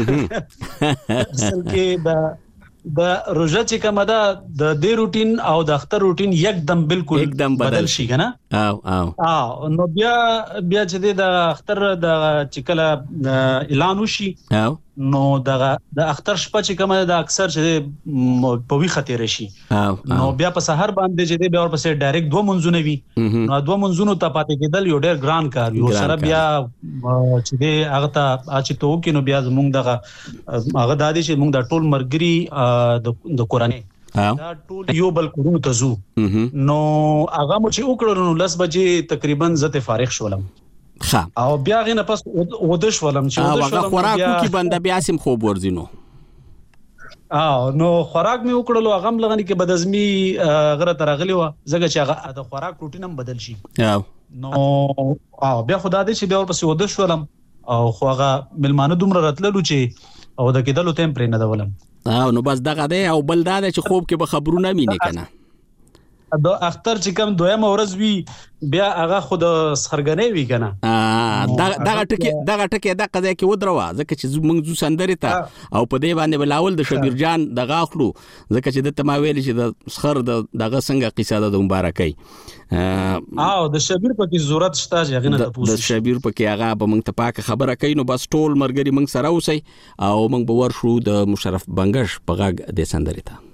اصل کې د د روزه چې کومه ده د دې روټین او د اختر روټین یکدم بالکل یکدم بدل شي کنه او او اه نو بیا بیا چې د اختر د چې کله اعلان وشي او نو د د اختر شپه چې کومه ده اکثر چې په وی خطر شي نو بیا په سحر باندې چې بیا ورپسې ډایرکټ دوه منځونه وي نو دوه منځونو ته پاتې کېدل یو ډېر ګران کار یو سره بیا چې دې هغه ته چې تو کې نو بیا زموږ دغه هغه د دې چې موږ د ټول مرګري د قرآن دا ټول یو بل کورونو ته زو نو هغه مو چې وکړو نو لس بجې تقریبا زته فارغ شولم ها او بیا غینه پس ودش ولم چې ودش ولم خوراکو کې بنده بیا سیم خوب ورزینو اه نو خوراک می وکړلو هغه لغنی کې بدزمي غره ترغلی و زګه چې هغه د خوراک روټین هم بدل شي نو اه بیا خدای دې چې بیا ورپسې ودش ولم او خو هغه ملمانه دومره راتللو چې او د کېدلو تیم پرې نه دولم اه نو بس دغه دی او بل دا چې خوب کې به خبرونه مینه کنه د اختر چې کوم دویمه ورځ وی بیا هغه خود سرګنې وی کنه دا دا ټکی دا ټکی د قضا کې ودروا ځکه چې موږ زو سندري ته او په دې باندې بلاول د شبیر جان د غاخلو ځکه چې د تماویل چې د سخر د دغه څنګه قصه د مبارکي او د شبیر په کې ضرورت شته چې غنه د د شبیر په کې هغه به موږ ته پاکه خبره کوي نو بس ټول مرګري موږ سره اوسئ او موږ به ورشو د مشرف بنگش په غاګ د سندري ته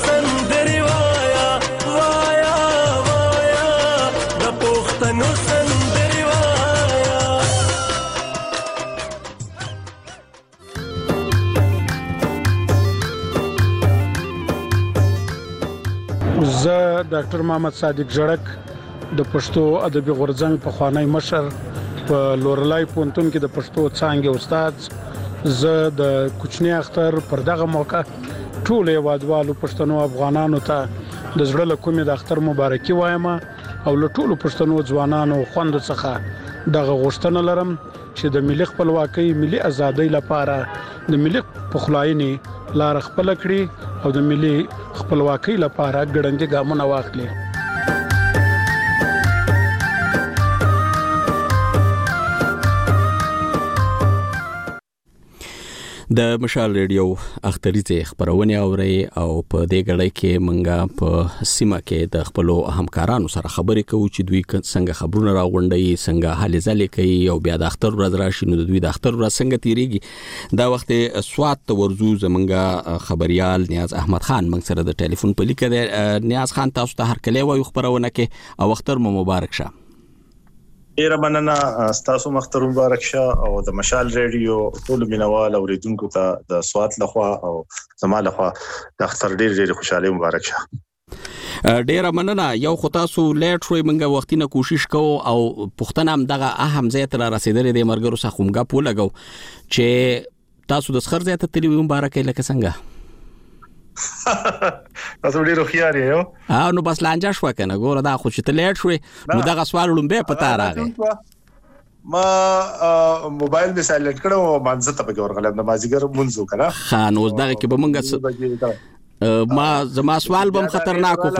No زه ډاکټر محمد صادق جړک د پښتو ادبي غورځنګ په خوانی مشر په لورلای پونتون کې د پښتو څانګې استاد، زه د کوچنی اختر پر دغه موقع ټول هیوادوالو پښتنو افغانانو ته د زړه له کومې د اختر مبارکي وایم او له ټولو پښتنو ځوانانو خوند څخه دغه غوښتنه لرم چې د ملي خپلواکۍ، ملي ازادۍ لپاره د ملي پخلاینې لار خپل کړي او د ملي خپلواکۍ لپاره ګړندې ګامونه واخلي. د مشال ریډیو اختریزه خبرونه اوري او په دې غړې کې منګه په سیمه کې د خپل همکارانو سره خبرې کوو چې دوی څنګه خبرونه راغونډي، څنګه حل ځلې کوي او بیا د اختر ورځ راشي نو دوی د اختر ورځ څنګه تیریږي. دا وخت سوات ورزو زمنګه خبريال نیاز احمد خان موږ سره د ټلیفون په لیکه دی. نیاز خان تاسو ته هر کله وایو خبرونه کې او اختر مو مبارک شه. ډیره مننه، تاسو مختر مبارک شه او د مشال ریډیو ټول مینوال اوریدونکو ته د سوات لخوا او زما لخوا د اختر ډیر ډیر خوشاله مبارک شه. ډیره مننه. یو خو تاسو لیټ شوي منګه وختینه کوشش کوو او پښتنه هم دغه اهم ځای ته رسیدلې د مرګرو سره کومګه پولګو چې تاسو د خر ځای ته تللی مبارک لکه څنګه تاسو ډیر خيار یو. ها نو بس لانجه شو کنه ګوره دا خو چې ته لیټ شوې نو دغه سوال لومبه پتا راغی. ما موبایل می سایلنت کړو مانځه ته به ورغلم د مازیګر منځو کنه. ها نو دغه کې به مونږه ما زما سوال بم خطرناک خو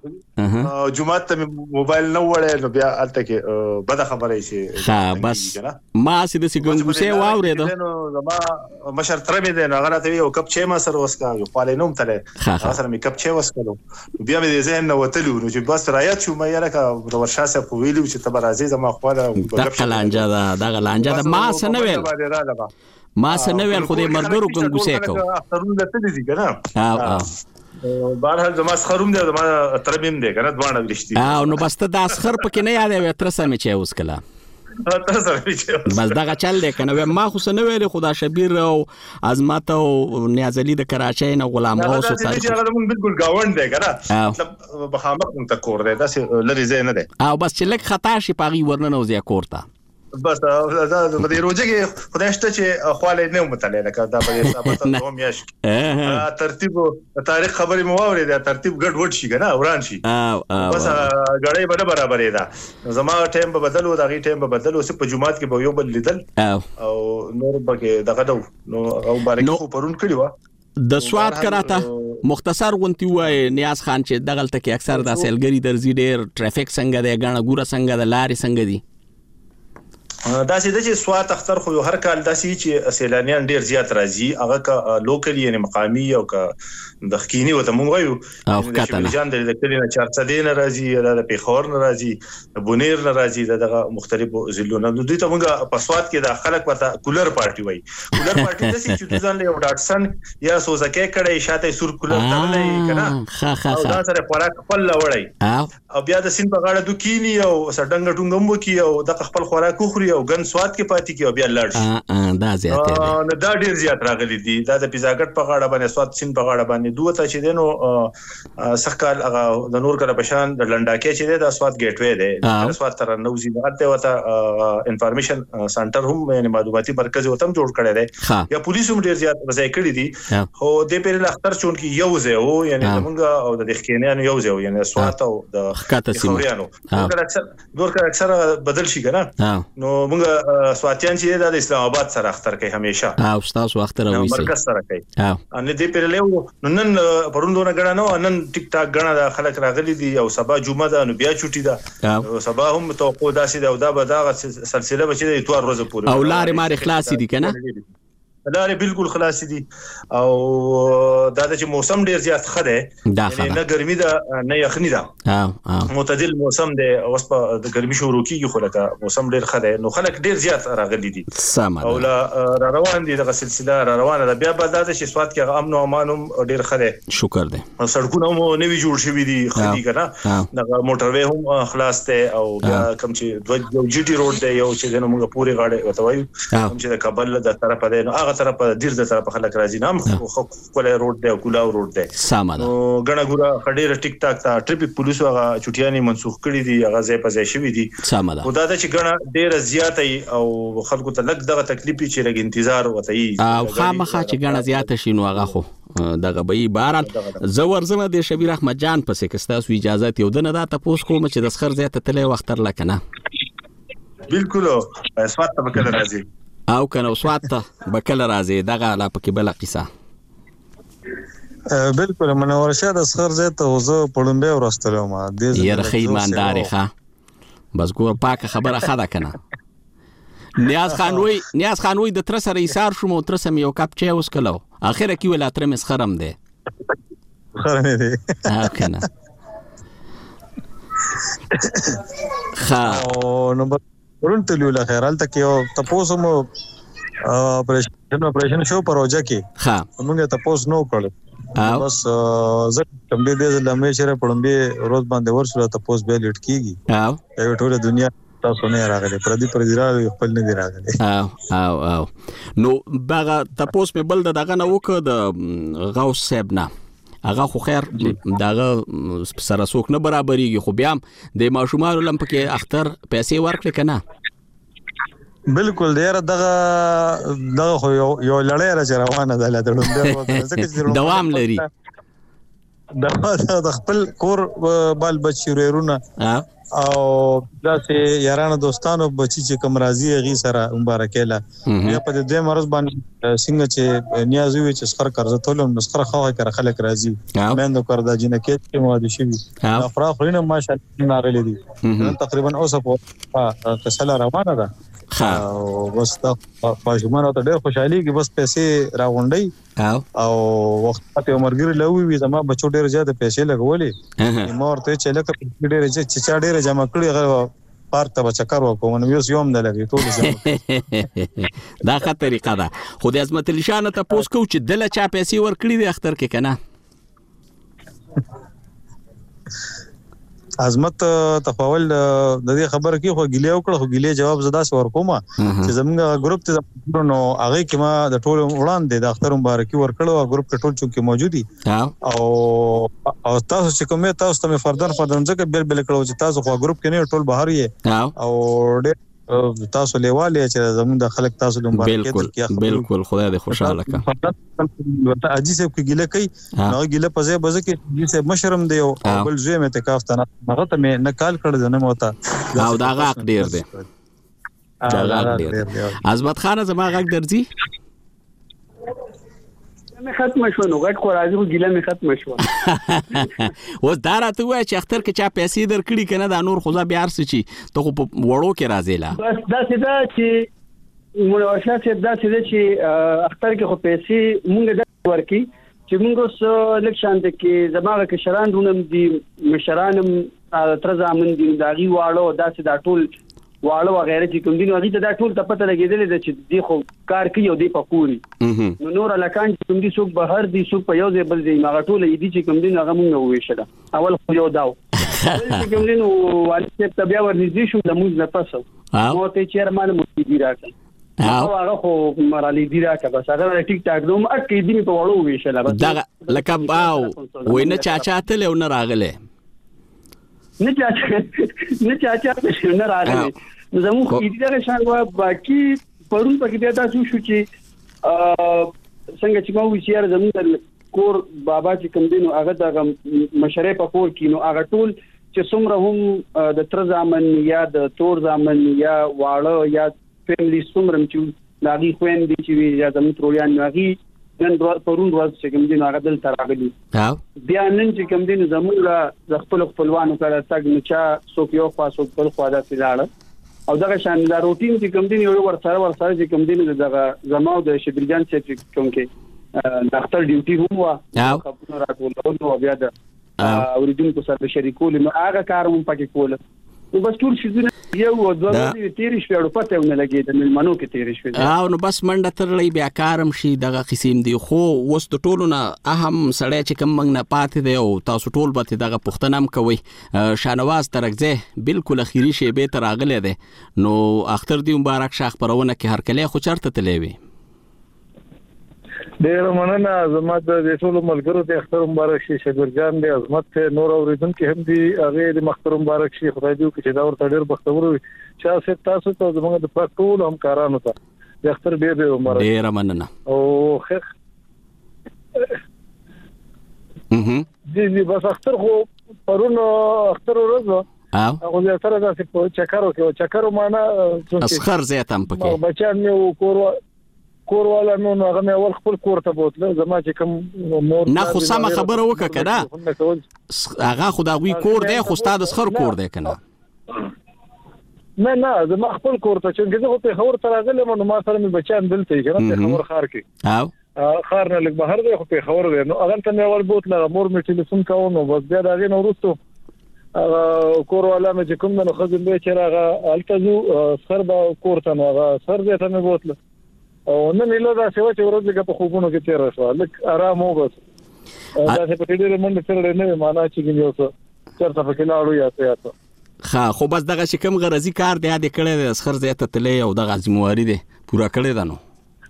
جمعه ته موبایل نو وړه نو بیا الته کې بده خبره شي. ها بس ما سید سي ګنګوسه واورې ده نو زما مشر تر مې ده هغه راته یو کپ چای ما سره وسکا یو خاله نوم تله هغه سره مې کپ چای وسکلو بیا مې ذهن نو وتلو نو چې بس رايات شو مې یاره کا ورشاسه په ویلو چې تبر عزیز ما خواله دغه لانجه ده دغه لانجه ده ما سنوي ما سنوي خو دې مرګرو ګنګوسه کو اخترونه تللی دي کنه. ها ها بهرحال زما خروم دی زما تربیم دی کنه دوانه ورشتي. ها نو بس ته د اسخر پکې نه یادې تر سمې چې اوس کلا تر سمې چې بس دغه چل دی کنه ما خو سنوي خدا شبیر او ازمات او نیازلی د کراچۍ نه غلام غوث ته چې هغه مونږ بالکل گاوند دی کنه مطلب بخامه مونږ ته کور دی دا لری زین نه دی او بس چې لک خطا شي پاغي ورننه وزیا کورته بس دا د دې روزه کې خدای شته چې خواله نه متعلق لکه دا په حساب ته دوم یاش ترتیب تاریخ خبري مو اوري دا ترتیب ګډ وډ شي کنه وران شي بس غړې بده برابرې ده زما ټایم په بدلو دا غي ټایم په بدلو سه په جمعات کې به یو بل لیدل او نور بګه دغه دو نو او بارک خو پرون کړی و د سواد کراته مختصر غونتی وای نیاز خان چې دغلت کې اکثر د سیلګری درځي ډیر ټریفیک څنګه دی غاڼه ګوره څنګه د لارې څنګه دی دا سیده چې سوات اختر خو هر کال داسي چې سیلانیان ډیر زیات راځي هغه کا لوکلی یعنی مقامی او کا د خکینی وته مونږ وایو او کاتنه جان د کلینه چارڅه دین راځي د پیښور نه راځي بونیر نه راځي دغه مختلفو ضلعونو نو دوی ته مونږ په سوات کې د خلک ورته کولر پارټي وایي کولر پارټي د سې چې ځان له ډاټسن یا سوزکه کړي شاته سور کولر تړلې کنه خا خا خا دا سره خوراک خپل لوړی او بیا د سین په غاړه دوکینی او سړنګ ټونګم وکي او د خپل خوراک خوري او ګن سواد کې پاتې کی او بیا لړ ا دا زیات دی نو دا ډیر زیات راغلي دي دا د پیزاګټ په غاړه باندې سواد سین په غاړه باندې دوه ته چې دینو سخکال هغه د نور کله بشان د لنډاکې چې د سواد ګیټ وې دی سواد تر نوزي دغه وته انفارمیشن سنټر هم یعنی معلوماتي مرکز وته جوړ کړی دی یا پولیس هم ډیر زیات وځای کړی دي خو د پیرل اختر چون کې یو ځای وو یعنی موږ او د خکینانو یو ځای یعنی سواد او د خوريانو نور اکثر نور اکثر بدل شي کنه نو موږ سواتيان چې د اسلام آباد سره اختر کوي همیشه او تاسو اختر وایي مرکز سره کوي ان دې پیرلو نن پروندونه غړا نو نن ټیک ټاک غړا د خلک راغلي دي او سبا جمعه ده نو بیا چوټي ده سبا هم توقع داسې ده او دا به دا سلسله بچي د اتوار ورځې پورې او لارې ماري خلاص دي کنه لارې بالکل خلاص دي او دا د موسم ډیر زیات خده یعنی نه ګرمي ده نه یخني ده معتدل موسم دی اوس په د ګرمي شروع کیږي خو لکه موسم ډیر خده نو خلک ډیر زیات راغلي دي او لا روان دي د سلسله روانه ده بیا به دا چې سواد کې امن او امان ډیر خده شکر دی سړکونه مو نوي جوړ شوي دي خدي کنه د موټر وې هم خلاص ته او بیا کوم چې دوه جی ټي روډ دی یو چې نو موږ پوری غاړه وتوایو کوم چې د کابل د طرف ده نو هغه طرف دیر د طرف خلک راځي نام خو کولای روډ دی او کولاو روډ دی سامان نو غنا ګورا خډیر ټیک ټاک تا ټریفیک پولیسو هغه چټیانی منسوخ کړي دي هغه ځای په ځای شوی دي سامان خو دا چې غنا ډیر زیاتې او خلکو ته لګ دغه تکلیف چې لګ انتظار وته او خامخا چې غنا زیاته شي نو هغه خو دغه به باران زور زمه د شبیر احمد جان پسې کستاسو اجازه یو دنه دا تاسو کوم چې د سخر زیاته تلې وختر لکنه بالکل سوات ته بکل راځي او کنه سوات ته بکل راځي دغه لا پکې بل قصه بالکل منور شه د سخر زیاته وزه پړمبه ورستلو ما د یرخی ایماندار ښه بس ګور پاکه خبره خدا کنه نیاز خان وای نیاز خان وای د تر سره ایثار شوم او تر سم یو کپ چای اوس کلو اخره کې ولا تر مسخرم دی خرم دی ها کنه خا او نو ورنته لیول خیرال تک یو تاسو مو اپریشن اپریشن شو پروژه کې ها موږ تاسو نو کړل بس زه کوم دې دې لمه شره پړمبه روز باندې ورسره تاسو به لیټ کیږي ها یو ټول دنیا تاسو نه راغلي پردي پردي راغلي خپل نه راغلي او او او نو باغه تاسو په بل دغه نه وک د غوث صاحب نه هغه خو خیر دغه سره څوک نه برابرېږي خو بیا د ماشومان لم پکې اختر پیسې ورکړي کنه بالکل ډیر دغه دغه خو یو لړۍ را روانه ده لته دوام لري د خپل کور بال بچیرونه او داسې یارانه دوستانو بچی چې کوم راضي غي سره مبارکاله یا په دې مرز باندې څنګه چې نیاز وي چې سخر قرض تولم مسخره خو کړه خلک راضي مېندو کړه د جنکه کې مواده شي افراح خورینه ماشاءالله ناغلي دي تقریبا اوسه په کسله روانه ده او بس دا پښمنه ته ډېر خوشحالي کې بس پیسې راغونډي او وخت ته عمرګری لوي وي زما بچو ډېر زیات پیسې لګولې مور ته چې لکه ډېر چې چا ډېر جمع کړی غو پارک ته چکر وکوم نو یوس یوم نه لګي ټول ځم دا ښه طریقه ده خو د عظمت الشان ته پوس کو چې دله چا پیسې ور کړی د اختر کې کنه عظمت تخاول د دې خبره کې خو ګلیه وکړه خو ګلیه جواب زدا سو ورکوما چې زمونږ ګروپ ته نو هغه کې ما د ټول وړاندې د اختر مبارکي ورکړو ګروپ کې ټول چې موجودي او او تاسو چې کومه تاسو ته فردن فردن ځکه بل بل کړو چې تاسو خو ګروپ کې نه ټول بهر یې او تاسو لیواله چې زمونږ د خلک تاسو د مبارکي بالکل بالکل خدای دې خوشاله کړه اجي سب کې ګله کوي نو ګله په ځای بزه کې دې سه مشرم دی او بل زوی مې تکاف ته هغه ته مې نه کال کړ نه موته او دا غاق ډیر دی دا غاق ډیر عظمت خان زما غاق درځي مې ختم شو نو غټ خو راځي ګله مې ختم شو و دا راته وای چې اختر کې چا پیسې درکړي کنه دا نور خو ځا بیا ارس چی ته خو وړو کې راځي لا بس دا څه چې موږ ورشه چې دا څه چې اختر کې خو پیسې مونږ د ورکی چې مونږ سره لکشان د کې زماغه کې شران دونم دي مشرانم تر ځامن دي داغي واړو دا څه دا ټول واړو وغیرہ چې کوم دي نو هغه دا ټول ته پته لګیدل چې دی خو کار کوي او دی پکوري نو نور لکان چې کوم دي څوک بهر دي څوک په یو ځای بل ځای هغه ټول دي چې کوم دي هغه مونږ وېشل اول خو یو داو چې کوم دي نو والي ته بیا ورنږدې شو د موږ نه پاسو مو ته چیرمن مو دي راځي او هغه خو مرالي دي راکه بس هغه ټیک ټاک دوم اټ دې په وړو وېشل بس دا لکه باو وینه چا چاته له نه راغله نه چاچا نه چاچا څه نه راغلی نو زموږ دې دا شان وا باقي پرون پکې بیا تاسو شو چې څنګه چې مو ویشیر زموږ کور بابا چې کوم دینو هغه د مشرې په کور کې نو هغه ټول چې څومره هم د تر ځامن یا د تور ځامن یا واړه یا فیملی څومره چې ناغي خويندې چې یا زموږ ترولیان ناغي نن پرون ورځ چې کوم دین هغه دل تراغلی بیا نن چې کوم دین زموږ د خپل خپلوانو سره تګ نه چا څوک یو خاص خپل خوا د سلاړه او دغه شان د روټین چې کوم دین یو ور سره ور سره چې کوم دین دغه زماو د شبرجان چې کوم کې ډاکټر ډیوټي هم وا خپل راټول او بیا د اوریدونکو سره شریکول نو هغه کار هم پکې کول نو بس ټول شي یو او دوه دې تیرې شپې او پته ونه لګي د ملمنو کې تیرې شپې او نو بس منډه ترلې بیا کارم شي دغه قسم دی خو وست ټولو نه اهم سړی چې کوم موږ نه پاتې دی او تاسو ټول به دغه پښتنم کوي شانواز ترکزه بالکل اخیری شی به تر اغله ده نو اختر دی مبارک شاخ پرونه کې هر کله خو چرته تلې وي ډیر مننه. زما د ټولو ملګرو ته اختر مبارک شي. شګر جان دې عظمت ته نور اوریدونکو هم دي هغه د مختر مبارک شي. خدای دې وکړي چې دا ورته ډیر بختور وي. چې تاسو ته زموږ د پټول همکارانو ته د اختر ډیر ډیر مبارک. ډیر مننه. او خیر اها دي دي بس اختر خو پرونو اختر ورځ او هغه زه سره دا چې چکرو کې چکرو معنا اسخر زیاتم پکې بچان مې کور کور والا نو هغه مې اول خپل کور ته بوتله زما چې کوم مور نه خو سم خبره وکړه کنه هغه خدای کور دی خو استاد اسخر کور دی کنه نه نه زما خپل کور ته چې زه په خبر تر راغلم نو ما سره مې بچان دلته کنه په خبر خار کې او خار نه لګ بهر دی خو په خبر دی نو هغه ته مې اول بوتله مور مې ټلیفون کاوه نو بس بیا راغی نو ورستو کور والا مې چې کوم نو خزم به چې راغه التزو سر با کور ته نو هغه سر دې ته مې بوتله او نن له دا سیوا چې ورځ کې په خوبونو کې تیر شو لکه آرام و بس دا څه په دې منډه سره نه معنا چې ګنیو څه چرته په کې لاړو یا څه یا څه ها خو بس دغه چې کوم غرضی کار دی د کړه د اسخر زیاته تلې او دغه ذمہواری دی پورا کړی دا نو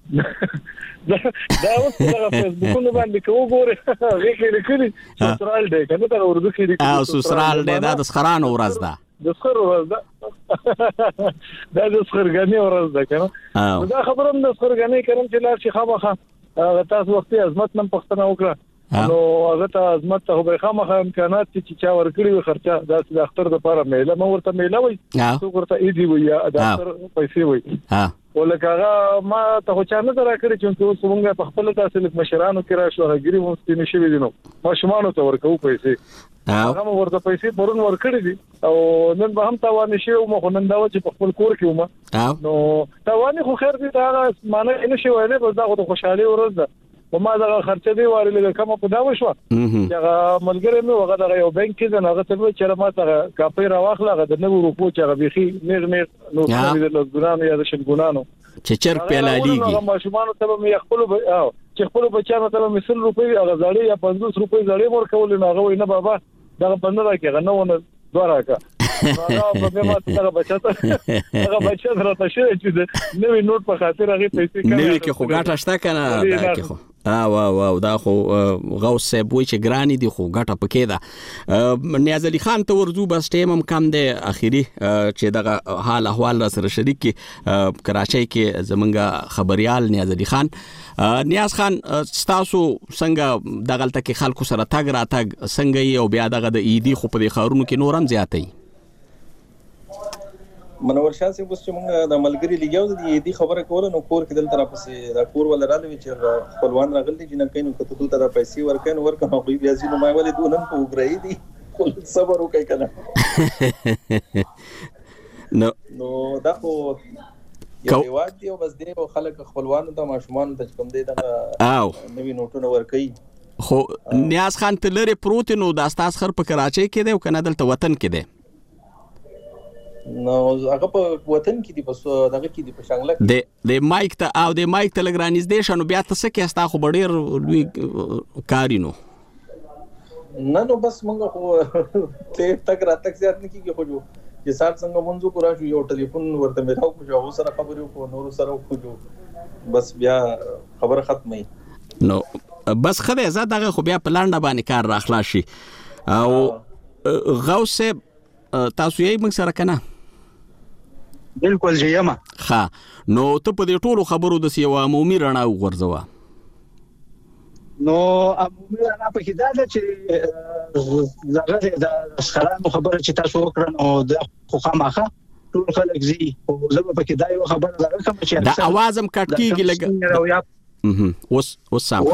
دا دا اوس دغه فیسبوکونو باندې کوو ګوره هغه کې لیکلي سوسرال دی کنه دا اردو کې لیکلي او سوسرال دی دا د اسخرانو ورځ ده د اسخر ورځ ده دا د اسخرګانی ورځ ده کنه دا خبره هم د اسخرګانی کوم چې لار شي خامخه تاسو وخت عظمت نن پښتنه وکړه نو هغه ته عظمت ته به خامخه امکانات چې چا ورکړي وي خرچه دا د اختر د لپاره میله مو ورته میله وي څو ورته ایدي وي یا د اختر پیسې وي ها ولکه ما ته خو چا نه راکړي چې تاسو مونږه په خپل تاسو لیک مشرانو کې راشو هغه مو ستنی شوی دي نو ما شمانو ته ورکو پیسې هغه ورته پیسې پرون ورکړي دي او نن به هم تاوان شي او مخ نن دا چې په خپل کور کې ومه نو تاوان خو خیر دي دا معنی نه شي وایي بس دا خو خوشاله ورځ ده و ما دا خرچه دی واره لږه کوم په دا وشو هغه ملګری مې هغه دا یو بانک کې نه هغه ته چې ما ته کاپي راوخله هغه د نو روپو چې هغه بيخي نیر نیر نو څه د ګنانو یا د شګونانو چې چر پیلالیږي هغه ماشومان ته مې خپل او چې خپل بچانو ته مې سل روپۍ هغه زړې یا پنځوس روپۍ زړې مور کول نه هغه نه بابا دا پنځه راکې غنه ونه دوه راکا هغه په ما ته هغه بچاته هغه بچاته راته شي چې نوې نوٹ په خاطر هغه پیسې کړي نوې کې خو ګټه شته کنه دا کې خو اه وا وا دا خو غوث صاحب وای چې ګرانی دي خو ګټه پکې ده نیاز علي خان ته ورزو بس ټیم هم کم دی اخیری چې دغه حال احوال را سره شریک کی کراچۍ کې زمونږ خبريال نیاز علي خان نیاز خان تاسو څنګه دغه تل خلکو سره تاګ را تاګ څنګه یو بیا دغه د ایدي خو په خارونو کې نورم زیاتې منور شاه سي بس چې موږ د ملګری لګیاو د دې خبره کوله نو کور کې دل طرف سي دا کور ول راځي چې خپلوان راغلي چې نه کینو کته دوه طرف پیسې ورکین ورکه خو بیا زی نو ما ولې دونن په وګړی دي خپل صبر وکای کنه نو نو دا خو یو دیواد دی او بس دی خلک خپلوان ته ماشومان ته کوم دی دا او نوی نوټونه ورکي خو نیاز خان ته لري پروت نو د استاد خر په کراچۍ کې دی او کنه دلته وطن کې دی نو هغه په وطن کې دی پس دغه کې دی په شانګله د د مایک ته او د مایک تلګرانیز دی شنو بیا تاسو کې استا خو ډیر لوی کارینو نه نو بس مونږ خو ته تک رات تک زیات نه کیږي خو جو چې سات څنګه منځو کو راشو یو ټلیفون ورته مې راو کو جو سره خبرې کو نور سره کو جو بس بیا خبر ختمه نو بس خدای زه دغه خو بیا پلان باندې کار راخلا شي او غوث تاسو یې موږ سره کنه بالکل جیما ها نو ته په دې ټولو خبرو د سیوا عمومي رڼا وغورځوا نو عمومي رڼا په کې دا ده چې زغه د خلانو خبره چې تاسو وکړه نو د خو خامخه ټول خلک زی او زه په کې دا یو خبره ده کوم چې دا आवाज هم کټ کیږي لګ اها اوس اوس سم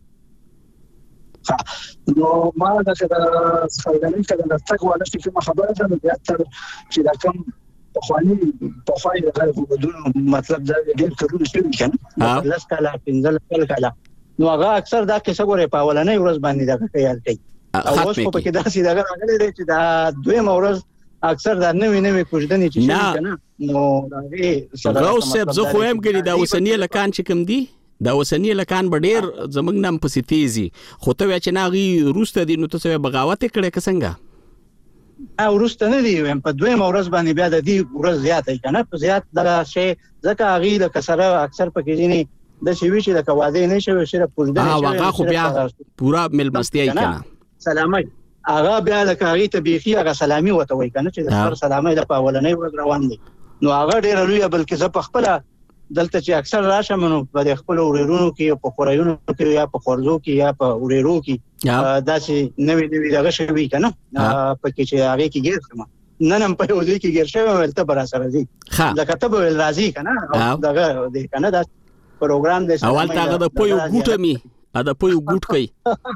نو ما دا چې دا څنګه کله د تک ولا چې خبره ده بیا تر چې دا کوم په خواني په خواني د خلکو بدون مطلب دا ډېر کړو چې کنه لاس کاله پنځل کاله نو هغه اکثر دا کیسه غوړې په ولنې ورځ باندې دا خیال کوي او اوس په کې دا سي دا راغلي چې دا دویمه ورځ اکثر دا نوې نوې کوژدنې چې شي کنه نو دا غوث صاحب زه خو هم ګری دا وسنی لکان چې کوم دی دا وسنی لکان به ډیر زمنګ نام پسې تیزي خو ته چې ناغي روسته دي نو ته بغاوت کړې کسنګا او روسته نه دی په دویمه ورځ باندې بیا د دې ورځ زیات کنه په زیات دا شی ځکه غي له کسره اکثر پکې دي د شوی چې د کوازې نه شوی صرف پوزده ها واغه خو بیا پورا ملمستیا کنه سلامي هغه بیا د کاغی ته بيخي هغه سلامي وته وای کنه چې د سر سلامي د پاولنې ورځ روان دي نو هغه ډیر لوی بلکې زه په خپل دلته چې اکثر راشم نو په خپل ورېرونو کې په خورایونو کې یا په خورزو کې یا په ورېرو کې داسې نوې نوې دغه شوی کنه په کې چې هغه کې ګیر سم نن هم په یوه کې ګیر شوی ولته بر سره دي لکه ته به راضي کنه دغه د کنه دا پروګرام د اول تاګه د پویو ګوټه می ا د پویو ګوټ کوي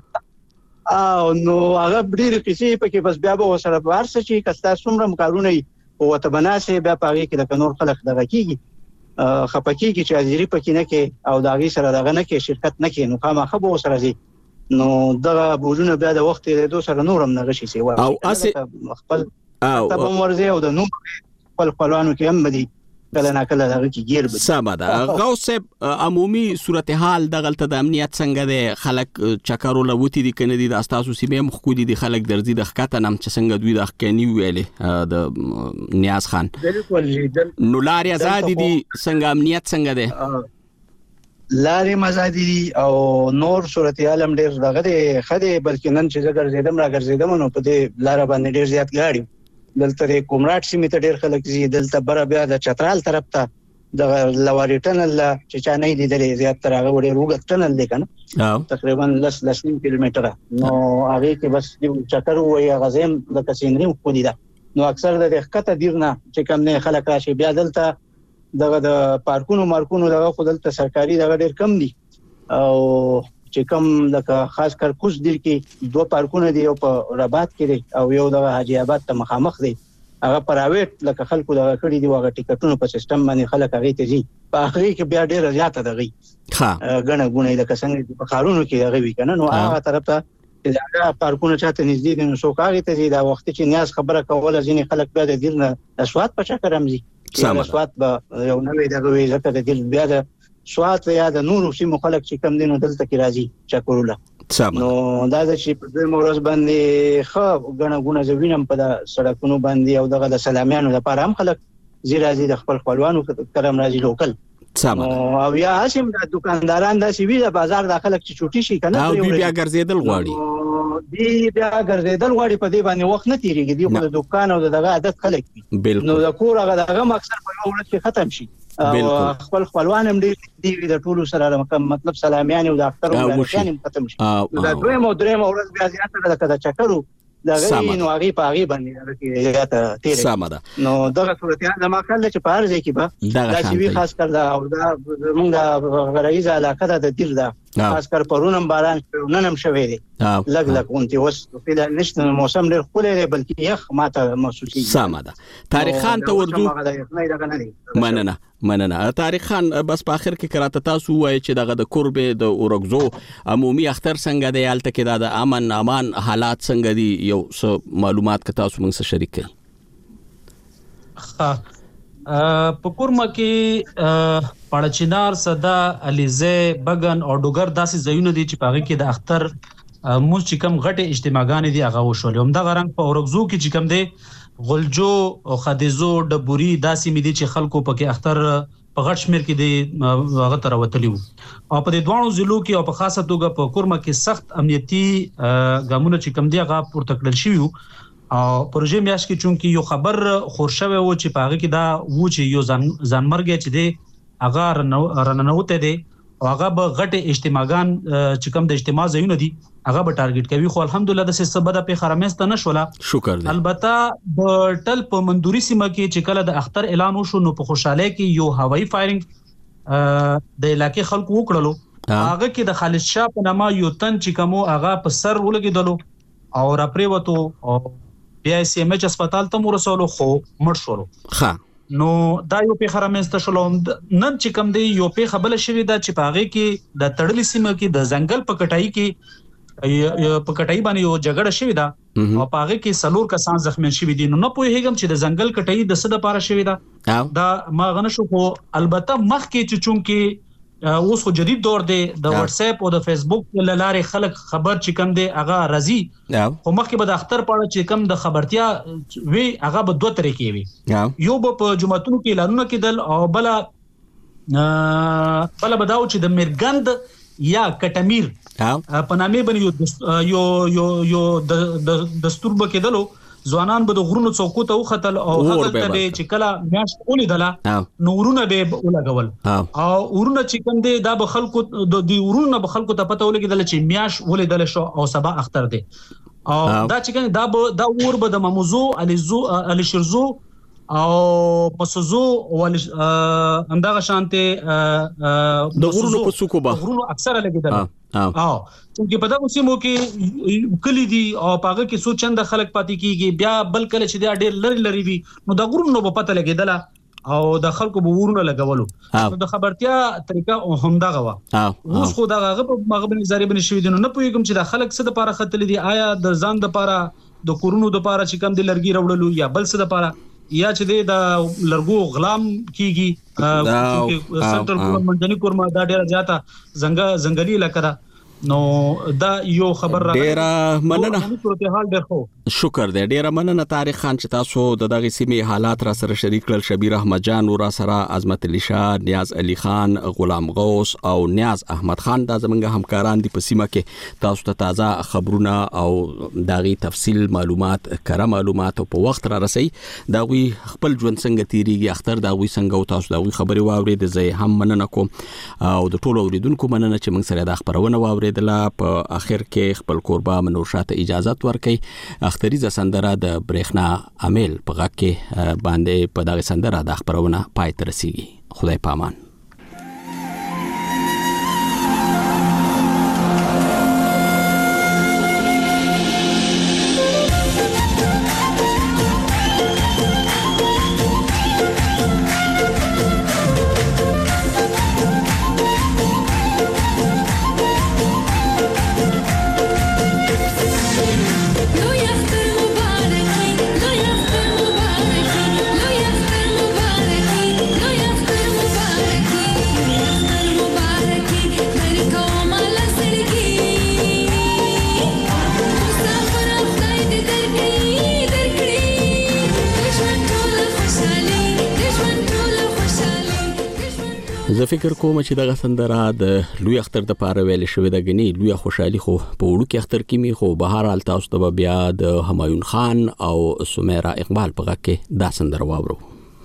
او نو هغه ډېر کیسې پکې بس بیا به وسره ورسې چې کستا څومره کارونه او ته بناسه بیا پاره کې د نور خلک دغه کیږي خپکی کې چې حاضری پکې نه کې او داغي سره دغه نه کې شرکت نه کې نو خامخه به وسره دي نو دغه بوجونه بیا د وخت له دوه سره نورم نه غشي سی او اسه خپل او تبه ورزه او د نو خپل خپلوانو کې هم بدی کله نه کله دغه کې گیر بدی سماده غوث عمومي صورتحال دغلت د امنیت څنګه د خلک چکرو لوتی دي کنه دي د استاسو سیمه مخکودي دي خلک درځي د خکته نم چې څنګه دوی د خکنی ویلې د نیاز خان نو لاري آزاد دي څنګه امنیت څنګه ده لاري مزادي دي او نور صورتحال هم ډیر دغه دي خدي بلکې نن چې زګر زیدم را ګرځیدم نو په دې لار باندې ډیر زیات غاړي دلته کومراټ سیمه ته ډیر خلک زی دلته بر بیا د چترال طرف ته د لواري ټنل چې چا نه لیدلې زیات تر هغه وړي روغ ټنل دی کنه تقریبا لس لس کیلومتر نو هغه کې بس د چکر وې غزم د کسینري خو دي دا نو اکثر د خطه دیرنه چې کوم نه خلک راشي بیا دلته دغه د پارکونو مارکونو دغه خو دلته سرکاري دغه ډیر کم دي او چې کوم لکه خاص کر کوس دیر کې دوه پارکونه دي او په رباط کې دي او یو د حاجی آباد ته مخامخ دي هغه پرایویټ لکه خلکو د کړي دی واغه ټیکټونو په سیستم باندې خلک هغه ته زی په اخري کې بیا ډیر زیاته دغه ها غنه غونه لکه څنګه په خارونو کې هغه وی کنه نو هغه طرف ته چې هغه پارکونه چاته نږدې دي نو څوک هغه ته زی دا وخت چې نیاز خبره کوله ځینې خلک بیا د دیر نه سواد په چا کرمزي سواد به یو نوې دغه وی زکه د دیر بیا د سواد یا د نورو سیمو خلک چې کم دینو دلته کې راځي چکرونه نو دا چې په دې مورز باندې خو غنه غونه زوینم په د سړکونو باندې او دغه د سلامیانو لپاره هم خلک زی راځي د خپل خپلوانو کرم راځي لوکل او یا هاشم د دکانداران د سی وی د بازار د خلک چې چوټي شي کنه او بیا ګرځیدل غواړي دی بیا ګرځیدل غواړي په دې باندې وخت نه تیریږي دی خو د دکان او دغه عادت خلک نو د کور هغه دغه اکثر په یو ورځ کې ختم شي او خپل خپلوان هم دي د ټولو سره مطلب سلامیان او د اختر ورکان ختم شي دا دوی مو درې مو ورځ بیا زیاته د چکرو دا غي نو هغه په هغه باندې زیاته تیرې سمده نو دغه صورتیا د ما کله چې پار ځای کې به دا چې خاص کر دا او دا موږ غرایزه علاقه د دیر دا خاص کر پرونم باران ننم شوي دي لګ لګ اونتي وس په نشته موسم ډېر خولې بلکې یخ ماته محسوسي سمده تاریخ خان ته ورځو مننه مننه تاریخ خان بس په اخر کې کراته تاسو وایي چې دغه د قرب د اورګزو عمومي اختر څنګه دی حالت کې د امن امان حالات څنګه دي یو څه معلومات که تاسو موږ سره شریک کړئ ها په کورما کې پړچینار صدا علیزه بغن او ډوګر داسې ځایونه دي چې پاغه کې د اختر موږ چې کوم غټه اجتماعګانې دي هغه وشول هم د غرنګ په اورګزو کې چې کوم دي غلجو او خدیزو ډبوري داسې مې دي چې خلکو پکې اختر په غټ شمیر کې دي هغه تر وتلیو او په دې دوانو ضلعو کې او په خاصه توګه په کورما کې سخت امنیتي ګامونه چې کوم دي هغه پورته کړل شوی او پروژې میاش کې چونکی یو خبر خورشوي و چې پاغه کې دا و چې یو ځان ځانمرګ چې دی هغه رننوته دی او هغه به غټه اجتماعګان چې کوم د اجتماع ځایونه دي هغه به ټارګټ کوي خو الحمدلله د سبب په خرمسته نشوله شکر دی البته د ټل په مندوري سیمه کې چې کله د اختر اعلان وشو نو په خوشاله کې یو هوایي فایرینګ د علاقې خلکو وکړلو هغه کې د خالد شاه په نامه یو تن چې کوم هغه په سر ولګیدلو او را پریوتو او بیا سی ام ایچ هسپتال ته ورسولو خو مړ شو ها نو دا یو په خرمسته شلو نن چې کوم دی یو په خبره شوی دا چې پاغه کې د تړلې سیمه کې د ځنګل په کټای کې په کټای باندې یو جګړه شوی دا او پاغه کې سلور کسان زخمی شوی دي نو نه پوهیږم چې د ځنګل کټای د څه د پاره شوی دا دا ما غنه شو خو البته مخ کې چې چون کې اوس خو جدید دور دی د واتس اپ او د فیسبوک لارې خلک خبر چې کوم دی هغه راځي خو مخکې به د اختر پاړه چې کوم د خبرتیا وی هغه به دوه طریقې وي یو به په جمعتونو کې اعلانونه کېدل او بل بل بداو چې د مرګند یا کټمیر په نامه باندې یو یو یو د دستور بکیدلو ځوانان به د غرونو څوکو ته وختل او هغه ته چې کله میاش ولیدله نو ورونه به ولګول او ورونه چې کوم دي دا به خلکو د ورونه به خلکو ته پته ولګیدل چې میاش ولیدل شو او سبا اختر دي او دا چې کوم دا به دا ور به د مموزو الیزو الشرزو او پسوزو ول اندغه شانته د غرونو په څوکو به غرونو اکثره لګیدل او چې په دغه سیمو کې کلی دي او پاګه کې څو چنده خلک پاتې کیږي بیا بل کله چې دا ډېر لری لری وي نو د غرونو په پته لګیدل او د خلکو به ورونه لګولو نو د خبرتیا طریقه هم دغه وا اوس خو دغه په مغرب نظری بن شوی دي نو نه پوهیږم چې د خلک څه د پاره خطل دي آیا د ځان د پاره د کورونو د پاره چې کم دي لرګي راوړلو یا بل څه د پاره یا چې د لرګو غلام کیږي سنټرل ګورنمنت منځني کورما دا ډیره زیاته زنګ زنګلي لکه نو دا یو خبر را ډیره مننه صورتحال ډیر خو شکر دې ډیره مننه طارق خان چې تاسو د دغه سیمې حالات را سره شریک کړل. شبیر احمد جان ورا سره عظمت علي شاه نیاز علي خان غلام غوث او نیاز احمد خان دا زمونږ همکاران دي په سیمه کې تاسو ته تازه خبرونه او داغي تفصیل معلومات کره معلومات په وخت را رسي دا وی خپل ژوند څنګه تیریږي اختر دا وی څنګه او تاسو دا وی خبري واوري د زه هم مننه کوم او د ټولو اوریدونکو مننه چې موږ سره د خبرونه واوري دله په اخر کې خپل قربا منور شاته اجازه ورکړي. اختریزه سندره د برېښنا عامل په غږ کې باندې په دغه سندره د خبرونه پای ته رسیږي. خدای پامان. زه فکر کوم چې دغه سندره د لوی اختر د پاره ویل شوې ده غني لوی خوشحالي خو په وړو کې اختر کې می خو بهر حال تاسو ته بیا د همایون خان او سمیرا اقبال په غږ کې دا سندره واورو.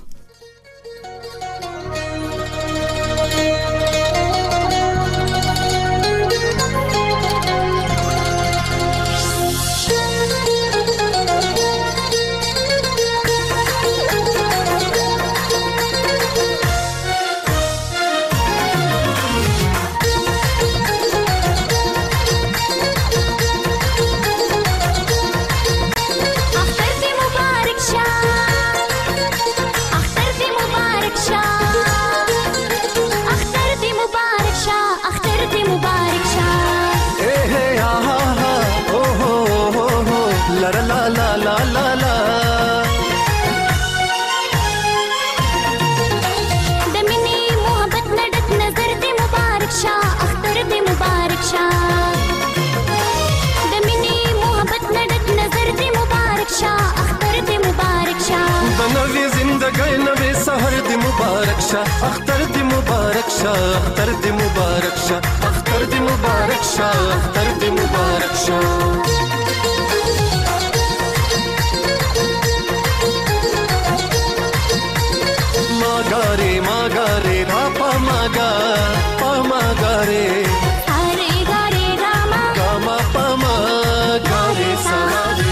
اختر دی مبارک شاه اختر دی مبارک شاه اختر دی مبارک شاه اختر دی مبارک شاه ماګاره ماګاره پاپا ماګا پاماګاره اره ګاره ګاما ګاما پاماګاره سلام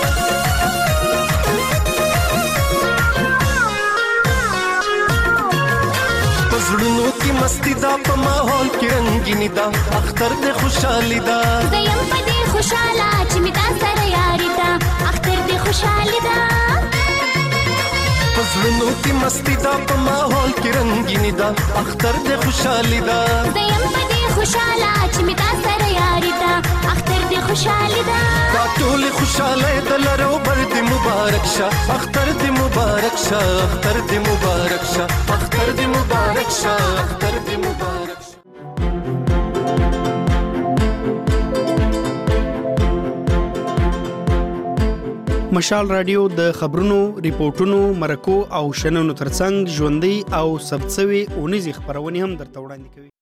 زړونو کې مستی دا په ماحول کې رنگینی دا اختر دې خوشحالي دا زیم په دې خوشاله چې می دا سره یاري دا اختر دې خوشحالي دا زړونو کې مستی دا په ماحول کې رنگینی دا اختر دې خوشحالي دا زیم په دې خوشاله چې می دا سره یاري دا اختر دې خوشحالي دا دا ټول خوشاله د لرو بر دې مبارک شه اختر دې مبارک شه اختر دې مبارک شه اختر دې مبارک شه اختر دې مبارک شه مشال رادیو د خبرونو، ریپورتونو، مرکو او شننو ترڅنګ ژوندۍ او ثبت شوي اونیزې خبرونه هم درته وړاندې کوي.